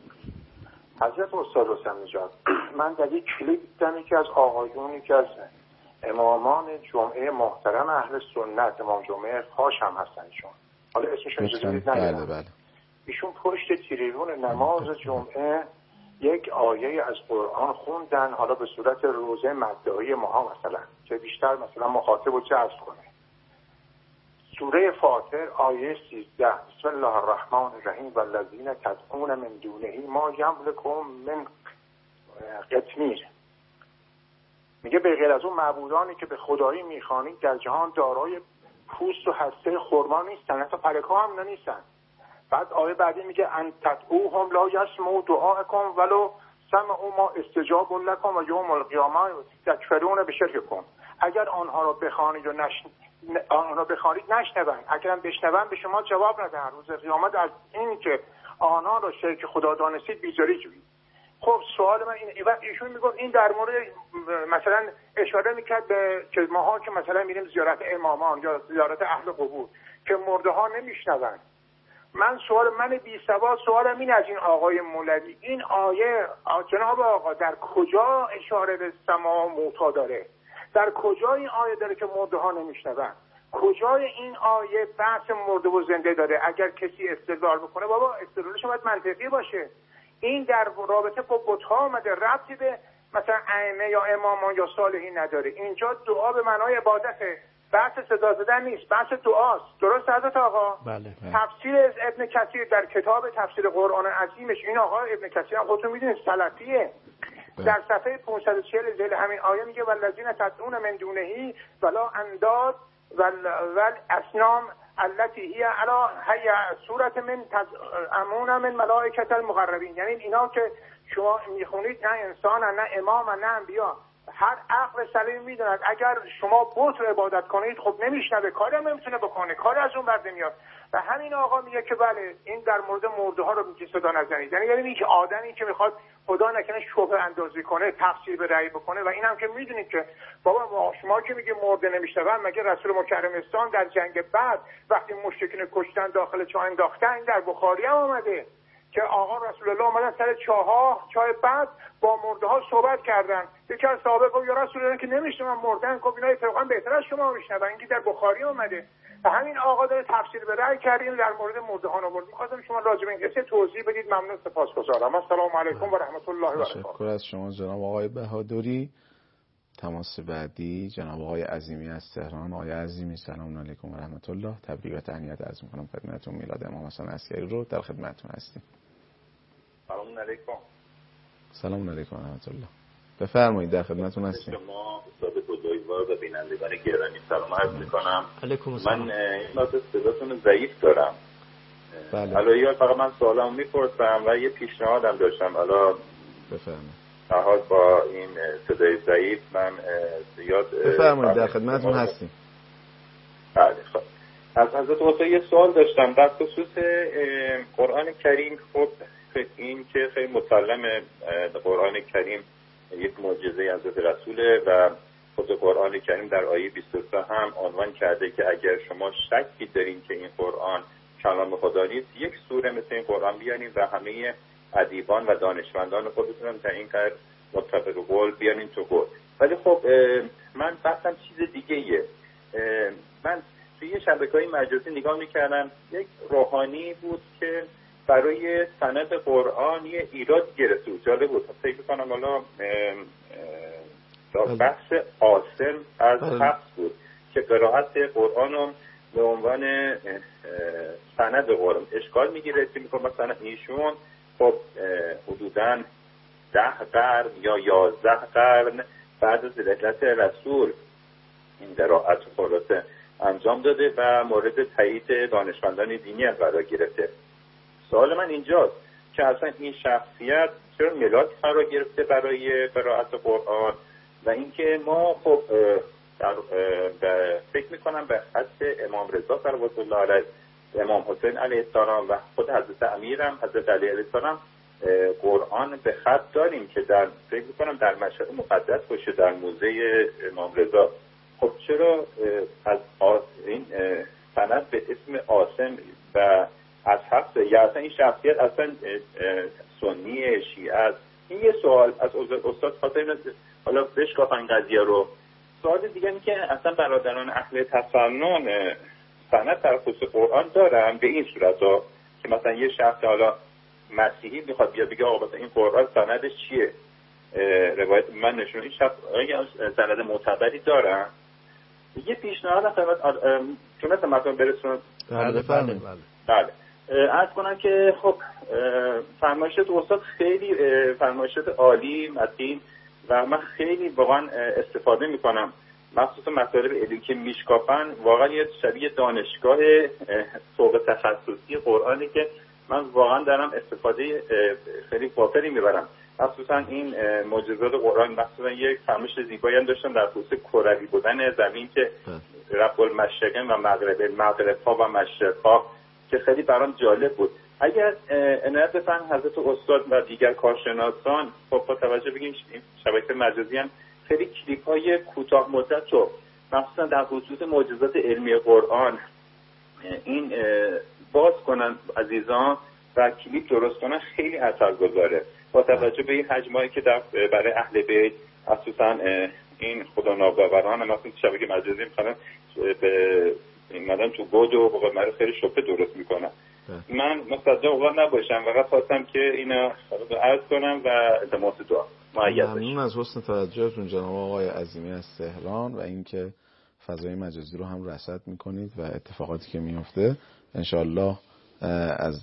حضرت استاد رستم نژاد، من در یک کلیپ دیدم که از آقایونی که از امامان جمعه محترم اهل سنت، امام جمعه فاش هم هستن ایشون، حالا اسمشون اجازه بدید نگم، بله بله. ایشون پشت تریبون نماز جمعه یک آیه از قرآن خوندن، حالا به صورت روزه مدعی ماها مثلا که بیشتر مثلا مخاطب رو جذب کنه. سوره فاطر آیه سیزده، بسم الله الرحمن الرحیم والذین تدعون من دونه ما یملکون من قطمیر. میگه به غیر از اون معبودانی که به خدایی میخوانید در جهان دارای پوست و هسته خرما نیستن، حتی پرکا هم نیستن. بعد آیه بعدی میگه ان تدعوهم لا یسمعوا دعاءکم ولو سمعوا ما استجابوا لکم و یوم القیامه یکفرون بشرککم. اگر آنها را بخوانید و نش آنها را بخوانید نشنون، اگرم بشنون به شما جواب ندهند، روز قیامت از این که آنها را شریک خدا دانستید بیزاری جویید. خب سوال من اینه، ایشون میگفت این در مورد مثلا اشاره میکرد به که ماها که مثلا میریم زیارت امامان یا زیارت اهل قبور که مرده ها نمیشنون. من سوال من بی سواد سوالم این از این آقای مولوی، این آیه جناب آقا در کجا اشاره به سما و موتا داره؟ در کجا این آیه داره که مرده ها نمیشنون؟ کجای این آیه بحث مرده و زنده داره؟ اگر کسی استدلال بکنه بابا استدلالش باید منطقی باشه. این در رابطه با بت‌ها آمده، ربطی به مثلا ائمه یا امامان یا صالحین نداره. اینجا دعا به معنای عبادته، بحث صدا زدن نیست، بحث دعاست. درست حضرت آقا؟ بله, بله. تفسیر ابن کثیر در کتاب تفسیر قرآن عظیمش، این آقا ابن کثیر هم خودتون میدونید سلفیه، بله. در صفحه پانصد و چهل ذیل همین آیه میگه والذین تدعون من دونه ولا انداد ول اسنام التي هي على هي صورت من امون من ملائکه المقربین. یعنی اینا که شما میخونید نه انسان نه امام نه انبیا، هر عقل سلیم میدوند اگر شما بت رو عبادت کنید خب نمیشنوه، کاری هم نمیتونه بکنه، کاری از اون بر نمیاد. و همین آقا میگه که بله این در مورد مرده ها رو میگه صدا نزنید. یعنی یعنی که آدمی که میخواد خدا نکنه شبهه اندازی کنه، تفسیر به رأی بکنه. و اینم که میدونید که بابا شما که میگه مرده نمیشنون، مگه رسول مکرمستان در جنگ بعد وقتی مشرکین کشتن داخل چاه انداختن، در بخاری هم آمده که آقا رسول الله اومدن سر چاها چای بعد با مرده ها صحبت کردن. یکی از صحابه گفت یا رسول الله که نمیشنون مردن، گفت اینا اتفاقا بهتر از شما میشنون. اینکه در بخاری اومده و همین آقا داره تفسیر به رأی کردیم در مورد مردهان آورد. می‌خواستم شما راجع به این قصه توضیح بدید. ممنون، سپاسگزارم. السلام علیکم و رحمت الله و برکاته. تشکر از شما جناب آقای بهادری. تماس بعدی جناب آقای عظیمی از تهران. آقای عظیمی سلام علیکم و رحمت الله. تبریک و تهنیت عرض می‌کنم خدمتتون. میلاد امام حسین عسکری رو در خدمتتون هستیم. سلام علیکم. سلام علیکم و رحمت الله. بفرمایید در خدمتتون هستیم. شما استاد بزرگوار و بینندگان گرامی سلام عرض می‌کنم. علیکم السلام. من این واسه صداتون ضعیف دارم. بله. حالا یا فقط من سوالمو میپرسم و یه پیشنهادم داشتم. حالا بفرمایید. لحاظ با این صدای ضعیف من زیاد بفرمایید در خدمتتون هستیم. بله خب. از حضرت استاد یه سوال داشتم در خصوص قرآن کریم. خب این که خیلی مسلمه قرآن کریم یک معجزه از حضرت رسوله و خود قرآن کریم در آیه بیست و سه هم عنوان کرده که اگر شما شکی دارین که این قرآن کلام خدا نیست، یک سوره مثل این قرآن بیانین و همه ادیبان و دانشمندان خودتون هم تا این کار متفق قول بیانین تو قول. ولی خب من بحثم چیز دیگه ایه. من توی یه شبکه‌های مجازی نگاه میکردم، یک روحانی بود که برای سند قرآن یه ایراد گرفته بود. جالب بود. فکر کنم حالا بحث عاصم از حفظ بود که قرائت قرآن رو به عنوان سند قرآن اشکال میگیره که میگه مثلا ایشون خب حدوداً ده قرن یا یازده قرن بعد از رحلت رسول این قرائت خلاصه انجام داده و مورد تایید دانشمندان دینی هم قرار گرفته. سوال من اینجاست که اصلا این شخصیت چرا ملاک قرار گرفته برای قرائت قرآن و اینکه ما خب در فکر میکنم به خط امام رضا صلوات الله علیه، امام حسین علیه السلام و خود حضرت امیر هم حضرت علی علیه السلام قرآن به خط داریم که در فکر میکنم در مشهد مقدس باشه در موزه امام رضا. خب چرا از این سند به اسم عاصم و از حفظ یا اصلا این شخصیت اصلا سنی شیعه است؟ این یه سوال از استاد خاطر حالا بشکافن قضیه رو. سوال دیگه این که اصلا برادران اهل تسنن سند در خصوص قرآن دارن به این صورت ها که مثلا یه شخص حالا مسیحی میخواد بیا بگه آقا مثلا این قرآن سندش چیه؟ روایت من نشون این شخص سند معتبری دارن. یه پیشنهاد خدمت چون مثلا مثلا برسونم. بله بله بله عرض کنم که خب فرمایشات استاد خیلی فرمایشات عالی متین و من خیلی واقعا استفاده میکنم، مخصوصا مطالب علمی که میشکافن واقعا یه شبیه دانشگاه فوق تخصصی قرآنی که من واقعا دارم استفاده خیلی وافری میبرم، مخصوصا این معجزات قرآن. مخصوصا یک فرمایش زیبایی هم داشتم در خصوص کروی بودن زمین که رب المشرقین و مغرب المغرب ها و مشرق ها که خیلی برام جالب بود. اگر عنایت بفرمایید حضرت استاد و دیگر کارشناسان خب با توجه بگیم شبکه مجازی هم خیلی کلیپ های کوتاه مدت رو مخصوصا در خصوص معجزات علمی قرآن این باز کنن عزیزان و کلیپ درست کنن، خیلی اثرگذاره با توجه به این حجمایی که در برای اهل بیت خصوصا این خدا ناباوران مثلا شبکه مجازی میخوان به مدام تو بود و بقول معروف خیلی شبه درست میکنن. من مصدق اوقات نباشم فقط خواستم که اینا عرض کنم و التماس دعا مؤید بشه. ممنون از حسن توجهتون جناب آقای عظیمی از تهران و اینکه فضای مجازی رو هم رصد میکنید و اتفاقاتی که میفته انشالله از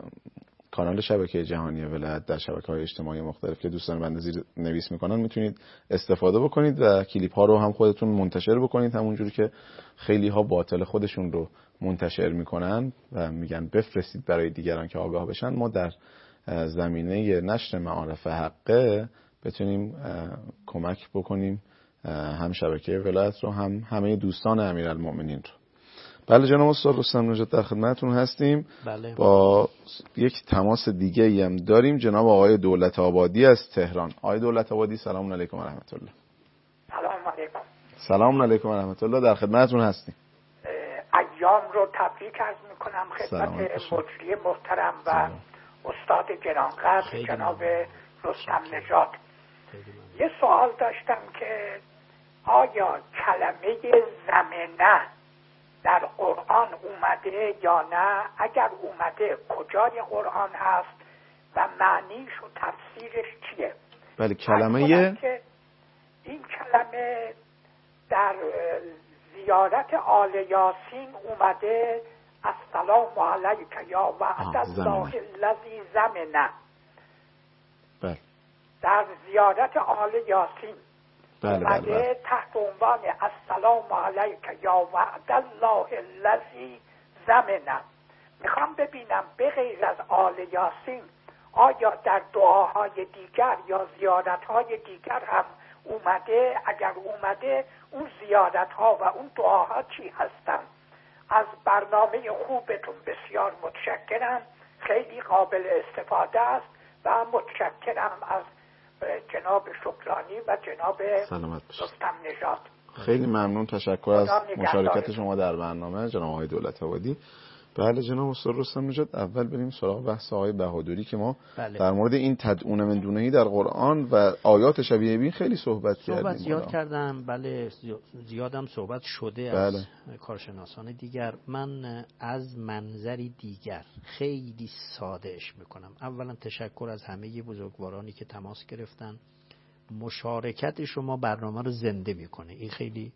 کانال شبکه جهانی ولایت در شبکه‌های اجتماعی مختلف که دوستان بنده زیر نویس میکنن میتونید استفاده بکنید و کلیپ ها رو هم خودتون منتشر بکنید، همونجوری که خیلی ها باطل خودشون رو منتشر میکنن و میگن بفرستید برای دیگران که آگاه بشن. ما در زمینه نشر معارف حقه بتونیم کمک بکنیم هم شبکه ولایت رو هم همه دوستان امیرالمومنین رو. بله جناب استاد رستم نژاد در خدمتتون هستیم. بله. با یک تماس دیگه ای هم داریم جناب آقای دولت آبادی از تهران. آقای دولت آبادی سلام علیکم و رحمت الله. سلام علیکم. سلام علیکم و رحمت الله، در خدمتتون هستیم. ایام رو تبریک عرض میکنم خدمت مجری محترم و سلام. استاد گرانقدر جناب رستم نژاد. یه سوال داشتم که آیا کلمه زمنه در قرآن اومده یا نه؟ اگر اومده کجای قرآن هست و معنیش و تفسیرش چیه؟ بله کلمه این کلمه در زیارت آل یاسین اومده السلام علیک یا وعد الله الذی زمنه. بله در زیارت آل یاسین بله اومده بله بله. تحت عنوان السلام علیک یا وعد الله الذی زمنه. میخوام ببینم به غیر از آل یاسین آیا در دعاهای دیگر یا زیارتهای دیگر هم اومده؟ اگر اومده اون زیارتها و اون دعاها چی هستن؟ از برنامه خوبتون بسیار متشکرم، خیلی قابل استفاده است و متشکرم از جناب شکرانی و جناب رستم نژاد. خیلی ممنون، تشکر از مشارکت شما در برنامه جناب آقای دولت آبادی. بله جناب استاد رستم نژاد، اول بریم سراغ بحث آقای بهادری که ما بله. در مورد این تدعون من دونهی در قرآن و آیات شبیه این خیلی صحبت کردیم. صحبت زیاد کردم، بله زیادم صحبت شده بله. از کارشناسان دیگر. من از منظری دیگر خیلی سادهش میکنم. اولا تشکر از همه بزرگوارانی که تماس گرفتن. مشارکت شما برنامه رو زنده میکنه، این خیلی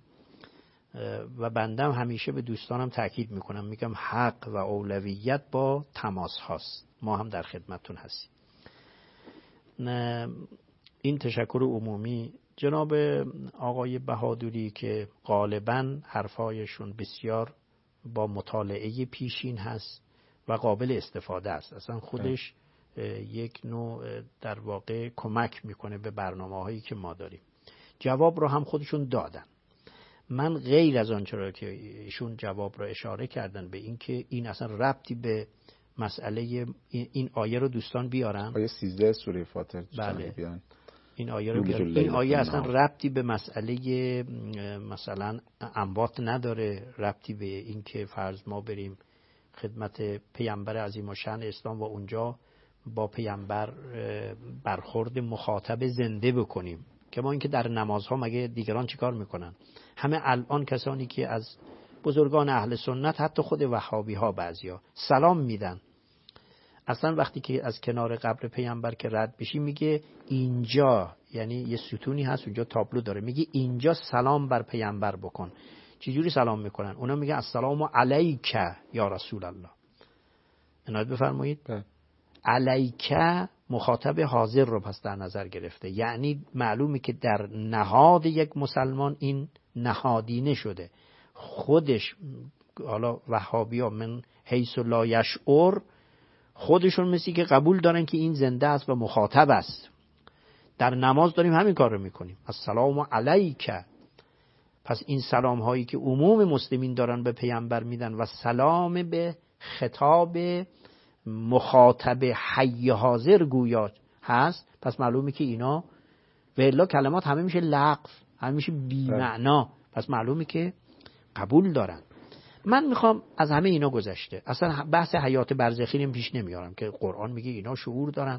و بندم همیشه به دوستانم تاکید میکنم، میگم حق و اولویت با تماس هاست. ما هم در خدمتتون هستیم. این تشکر عمومی جناب آقای بهادری که غالباً حرفایشون بسیار با مطالعه پیشین هست و قابل استفاده است، اصلا خودش یک نوع در واقع کمک میکنه به برنامه هایی که ما داریم. جواب رو هم خودشون دادن. من غیر از آنچه را که ایشون جواب رو اشاره کردن به این که این اصلا ربطی به مسئله این آیه رو دوستان بیارن، آیه سیزده سوره فاطر. بله. بیان. این آیه رو بیارن. این آیه اصلا ربطی به مسئله مثلا اموات نداره، ربطی به این که فرض ما بریم خدمت پیامبر عظیم الشأن اسلام و اونجا با پیامبر برخورد مخاطب زنده بکنیم. که ما اینکه در نمازها مگه دیگران چیکار میکنن؟ همه الان کسانی که از بزرگان اهل سنت، حتی خود وهابی ها بعضیا سلام میدن، اصلا وقتی که از کنار قبر پیامبر که رد بشی میگه اینجا، یعنی یه ستونی هست اونجا تابلو داره، میگه اینجا سلام بر پیامبر بکن. چجوری سلام میکنن؟ اونا میگه السلام علیک یا رسول الله. عنایت بفرمایید. علیک مخاطب حاضر رو پس در نظر گرفته، یعنی معلومه که در نهاد یک مسلمان این نهادینه شده. خودش حالا وهابی‌ها من حیث لا یشعر خودشون مثلی که قبول دارن که این زنده است و مخاطب است. در نماز داریم همین کار رو میکنیم، السلام علیک. پس این سلام هایی که عموم مسلمین دارن به پیامبر میدن و سلام به خطاب مخاطب حی حاضر گویا هست، پس معلومه که اینا و الا کلمات همه میشه لغو، همه میشه بی معنا، پس معلومه که قبول دارن. من میخوام از همه اینا گذشته، اصلا بحث حیات برزخی رو پیش نمیارم که قرآن میگه اینا شعور دارن،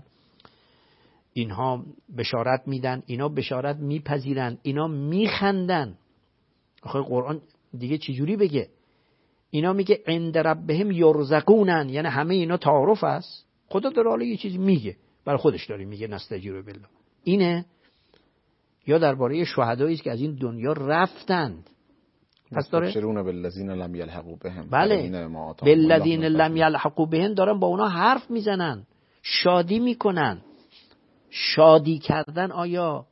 اینها بشارت میدن، اینا بشارت میپذیرن، اینا میخندن. آخه قرآن دیگه چجوری بگه؟ اینا میگه عند ربهم یرزقونن، یعنی همه اینا تعارف است. خدا در حال یه چیزی میگه، برای خودش داره میگه نستجیر بالله. اینه یا درباره شهدایی است که از این دنیا رفتند. پس داره یبشرون بالذین لم یلحقوا بهم. بله، بالذین لم یلحقوا بهم دارن با اونا حرف میزنن، شادی میکنن. شادی کردن آیا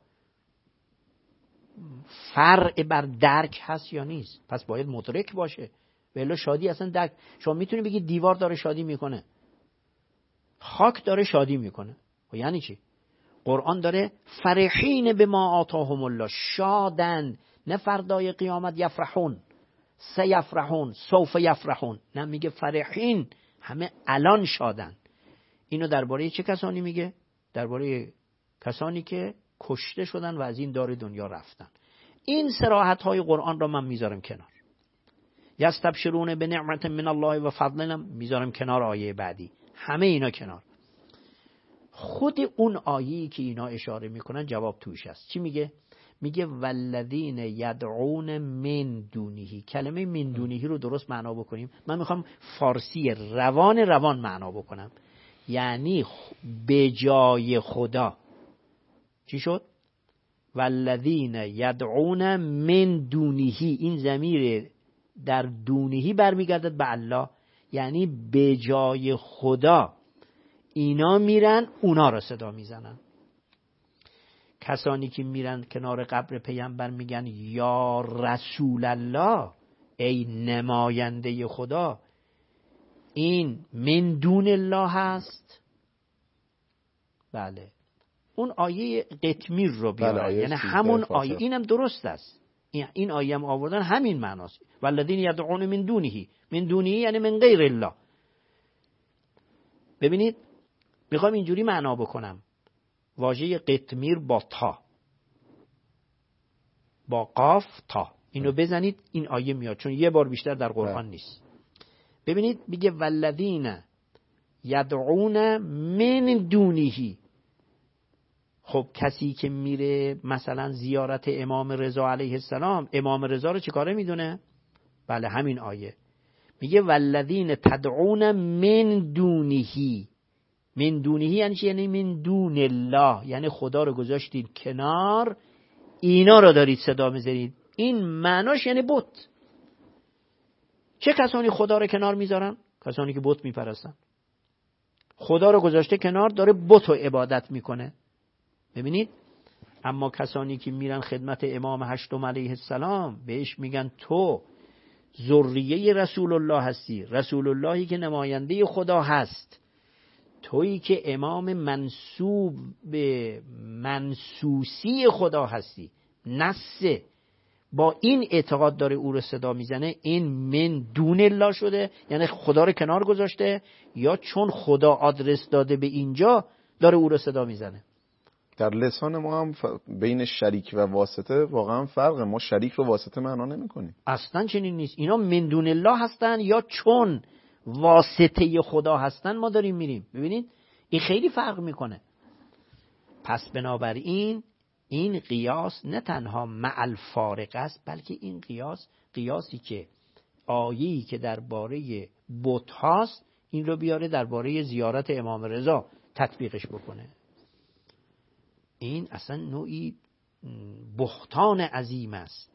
فرع بر درک هست یا نیست؟ پس باید مدرک باشه. ولی شادی اصلا درک، شما میتونی بگی دیوار داره شادی میکنه، خاک داره شادی میکنه، و یعنی چی؟ قرآن داره فرحین به ما آتاهم الله، شادن، نه فردای قیامت یفرحون، سیفرحون، سوف یفرحون، نه میگه فرحین، همه الان شادن. اینو درباره چه کسانی میگه؟ درباره کسانی که کشته شدن و از این دار دنیا رفتن. این صراحت های قرآن را من میذارم کنار. یستبشرون به نعمت من الله و فضل میذارم کنار آیه بعدی. همه اینا کنار. خود اون آیه‌ای که اینا اشاره میکنن جواب توش است. چی میگه؟ میگه والذین یدعون من دونهی. کلمه من دونهی رو درست معنا بکنیم. من میخوام فارسی روان روان معنا بکنم. یعنی به جای خدا. چی شد؟ والذین یدعون من دونهی، این ضمیر در دونهی برمیگردد به الله، یعنی به جای خدا اینا میرن اونا را صدا میزنن. کسانی که میرن کنار قبر پیامبر میگن یا رسول الله، ای نماینده خدا، این من دون الله هست. بله، اون آیه قطمیر رو بیارن، بله، یعنی همون آیه. اینم درست است، این آیه هم آوردن همین معناست. والذین یدعون من دونه، من دونه یعنی من غیر الله. ببینید میخوام اینجوری معنا بکنم، واژه قطمیر با تا، با قاف تا، اینو بزنید این آیه میاد، چون یه بار بیشتر در قرآن نیست. ببینید میگه والذین یدعون من دونه. خب کسی که میره مثلا زیارت امام رضا علیه السلام، امام رضا رو چه کاره میدونه؟ بله همین آیه میگه والذین تدعون من دونه. من دونه یعنی چی؟ یعنی من دون الله، یعنی خدا رو گذاشتید کنار، اینا رو دارید صدا میزنید. این معناش یعنی بت. چه کسانی خدا رو کنار میذارن؟ کسانی که بت میپرستن. خدا رو گذاشته کنار، داره بت رو عبادت میکنه. ببینید اما کسانی که میرن خدمت امام هشتم علیه السلام بهش میگن تو ذریه رسول الله هستی، رسول اللهی که نماینده خدا هست، تویی که امام منسوب به منسوسی خدا هستی. نسه با این اعتقاد داره او رو صدا میزنه، این من دون الله شده، یعنی خدا رو کنار گذاشته، یا چون خدا آدرس داده به اینجا داره او رو صدا میزنه. در لسان ما هم ف... بین شریک و واسطه واقعا فرقه. ما شریک رو واسطه معنا نمی‌کنیم. اصلا چنین نیست. اینا من دون الله هستن یا چون واسطه خدا هستن ما داریم میریم. ببینید این خیلی فرق میکنه. پس بنابراین این قیاس نه تنها مع الفارق است، بلکه این قیاس قیاسی که آیه‌ای که درباره بت هاست این رو بیاره درباره زیارت امام رضا تطبیقش بکنه. این اصلا نوعی بهتان عظیم است.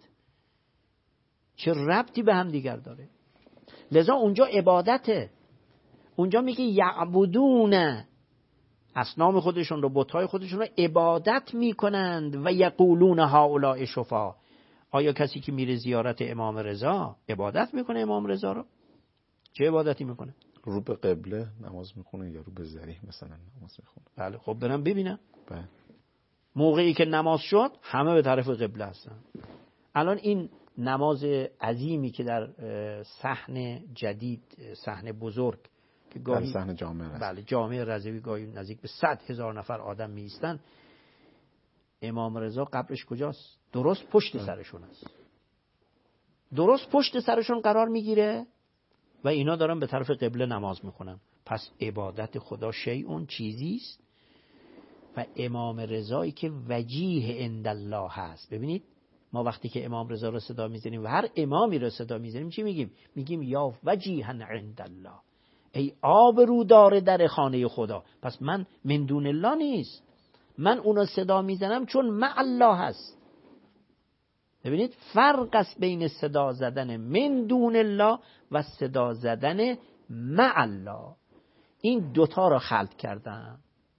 چه ربطی به هم دیگر داره؟ لذا اونجا عبادته. اونجا میگه یعبدون، اصنام خودشون رو، بت‌های خودشون رو عبادت میکنند و یقولون هؤلاء شفا. آیا کسی که میره زیارت امام رضا عبادت میکنه امام رضا رو؟ چه عبادتی میکنه؟ رو به قبله نماز میخونه یا رو به ذریح مثلا نماز میخونه؟ بله خب برم ببینم. بله. موقعی که نماز شد همه به طرف قبله هستن. الان این نماز عظیمی که در صحن جدید، صحن بزرگ که گاهی صحن جامع رضوی، بله جامع رضوی گاهی نزدیک به صد هزار نفر آدم می ایستن، امام رضا قبرش کجاست؟ درست پشت سرشون است. درست پشت سرشون قرار میگیره و اینا دارن به طرف قبله نماز میخونن. پس عبادت خدا شیء چیزی است و امام رضایی که وجیه عند الله هست. ببینید ما وقتی که امام رضا رو صدا میزنیم و هر امامی رو صدا میزنیم چی میگیم؟ میگیم یا وجیها عند الله، ای آبرودار در خانه خدا. پس من من دون الله نیست، من اونو صدا میزنم چون مع الله هست. ببینید فرق است بین صدا زدن من دون الله و صدا زدن مع الله. این دوتا رو خلط کردن.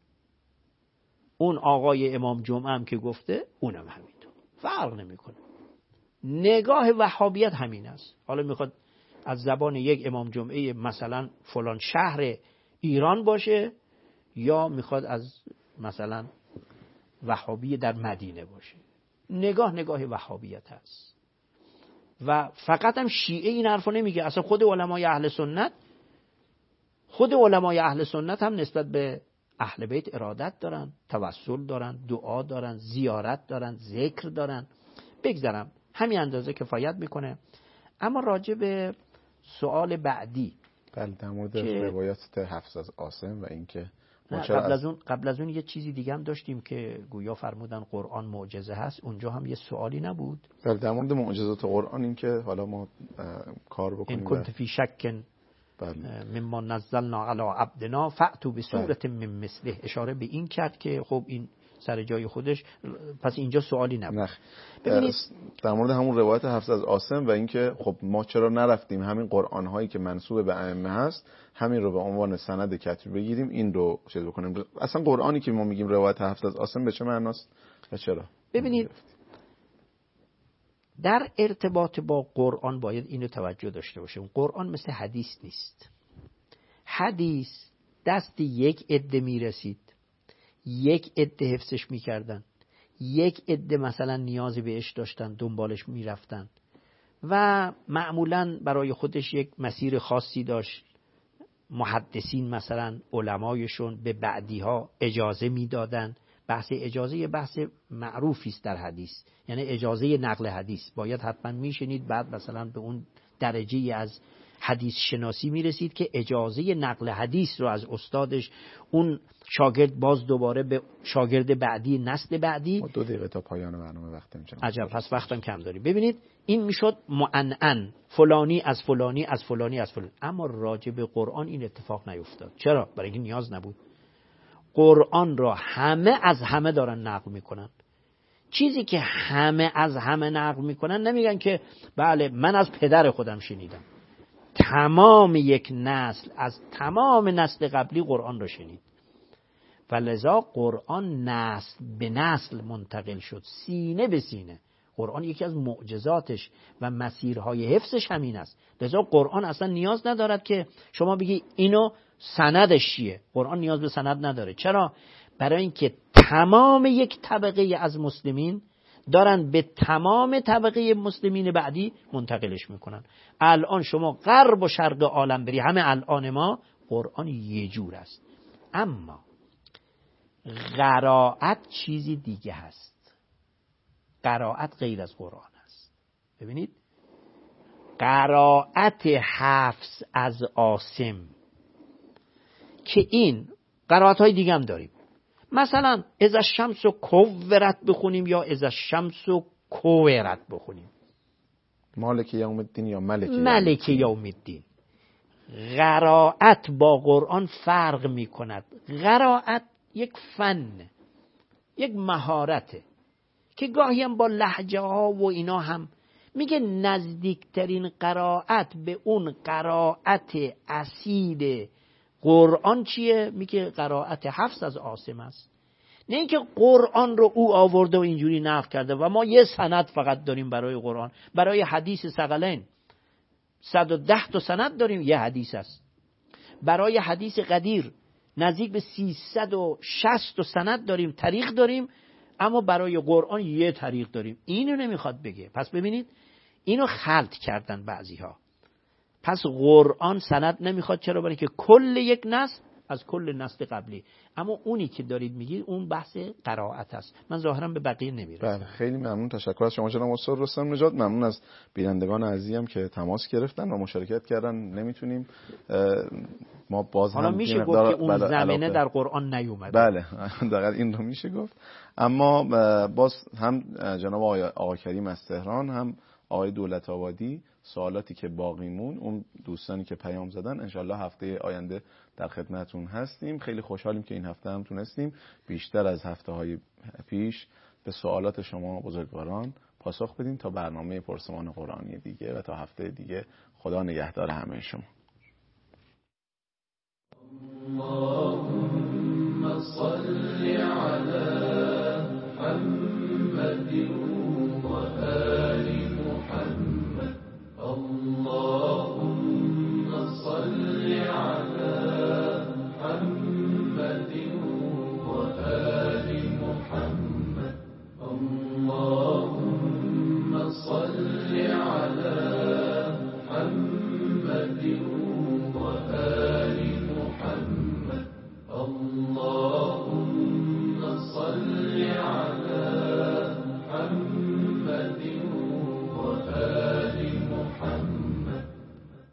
اون آقای امام جمعه هم که گفته اونم همینطور، فرق نمیکنه. نگاه وهابیت همین است. حالا میخواد از زبان یک امام جمعه مثلا فلان شهر ایران باشه یا میخواد از مثلا وهابی در مدینه باشه، نگاه نگاه وهابیت هست. و فقط هم شیعه این حرفو نمیگه، اصلا خود علمای اهل سنت خود علمای اهل سنت هم نسبت به اهل بیت ارادت دارن، توسل دارن، دعا دارن، زیارت دارن، ذکر دارن. بگذارم همین اندازه کفایت میکنه. اما راجع به سوال بعدی، بله، در مورد روایات حفص از عاصم و اینکه قبل از اون قبل از اون یه چیزی دیگه هم داشتیم که گویا فرمودن قرآن معجزه هست. اونجا هم یه سوالی نبود؟ بله، در مورد معجزات قرآن این که حالا ما کار بکنیم این کنت فی شک مما نزلنا علی عبدنا فأتوا بسورة من مثله، اشاره به این کرد که خب این سر جای خودش، پس اینجا سوالی نبود. ببینید در مورد همون روایت حفص از عاصم و اینکه خب ما چرا نرفتیم همین قرآن هایی که منسوب به ائمه هست همین رو به عنوان سند کتبی بگیریم، این رو چیز بکنیم. اصلا قرآنی که ما میگیم روایت حفص از عاصم به چه معناست و چرا؟ ببینید در ارتباط با قرآن باید اینو توجه داشته باشیم. قرآن مثل حدیث نیست. حدیث دست یک عده میرسید، یک عده حفظش میکردن، یک عده مثلا نیازی بهش داشتن دنبالش میرفتن و معمولا برای خودش یک مسیر خاصی داشت. محدثین مثلا علمایشون به بعدی ها اجازه میدادن. بحث اجازه یه بحث معروفی است در حدیث، یعنی اجازه نقل حدیث. باید حتما میشنید بعد مثلا به اون درجه از حدیث شناسی میرسید که اجازه نقل حدیث رو از استادش اون شاگرد باز دوباره به شاگرد بعدی، نسل بعدی. دو دقیقه تا پایان برنامه وقت میشه. عجب، پس وقتم کم داریم. ببینید این میشد معنعن، فلانی از فلانی از فلانی از فلانی. اما راجع به قرآن این اتفاق نیفتاد. چرا؟ برای اینکه نیاز نبود. قرآن را همه از همه دارن نقل میکنن. چیزی که همه از همه نقل میکنن نمیگن که بله من از پدر خودم شنیدم. تمام یک نسل از تمام نسل قبلی قرآن را شنید فلذا قرآن نسل به نسل منتقل شد، سینه به سینه. قرآن یکی از معجزاتش و مسیرهای حفظش همین است. لذا قرآن اصلا نیاز ندارد که شما بگی اینو سندش چیه. قرآن نیاز به سند نداره. چرا؟ برای اینکه تمام یک طبقه از مسلمین دارن به تمام طبقه مسلمین بعدی منتقلش میکنن. الان شما غرب و شرق عالم بری، همه الان ما قرآن یه جور است. اما قرائت چیزی دیگه هست. قرائت غیر از قرآن است. ببینید قرائت حفظ از عاصم که این قرائت های دیگه هم داریم. مثلا اذا الشمس کورت بخونیم یا اذا الشمس کورت بخونیم. مالک یوم الدین یا ملک ملک یوم الدین. قرائت با قرآن فرق می کند. قرائت یک فن، یک مهارته که گاهی هم با لهجه ها و اینا هم میگه نزدیکترین قرائت به اون قرائت اصیل قرآن چیه؟ میگه قرائت حفظ از عاصم است. نه اینکه قرآن رو او آورده و اینجوری نقل کرده و ما یه سند فقط داریم برای قرآن. برای حدیث ثقلین صد و ده تا سند داریم، یه حدیث است. برای حدیث قدیر نزدیک به سیصد و شصت تا سند داریم، طریق داریم، اما برای قرآن یه طریق داریم. اینو نمیخواد بگه. پس ببینید اینو خلط کردن بعضی ها. پس قرآن سند نمیخواد. چرا؟ برای که کل یک نسل از کل نسل قبلی. اما اونی که دارید میگید اون بحث قرائت است. من ظاهرا به بقیه نمیرسم. بله خیلی ممنون، تشکر از شما جناب استاد رستم نژاد. ممنون از بینندگان عزیزم که تماس گرفتن و مشارکت کردن. نمیتونیم ما باز هم میشه گفت که اون زمینه در قرآن نیومده. بله دقیقاً این رو میشه گفت. اما باز هم جناب آقای آقا کریم از تهران، هم آقای دولت آبادی، سوالاتی که باقی مون، اون دوستانی که پیام زدن، انشالله هفته آینده در خدمتون هستیم. خیلی خوشحالیم که این هفته هم تونستیم بیشتر از هفته های پیش به سوالات شما بزرگواران پاسخ بدیم. تا برنامه پرسمان قرآنی دیگه و تا هفته دیگه، خدا نگهدار همه شما. اللهم صل علی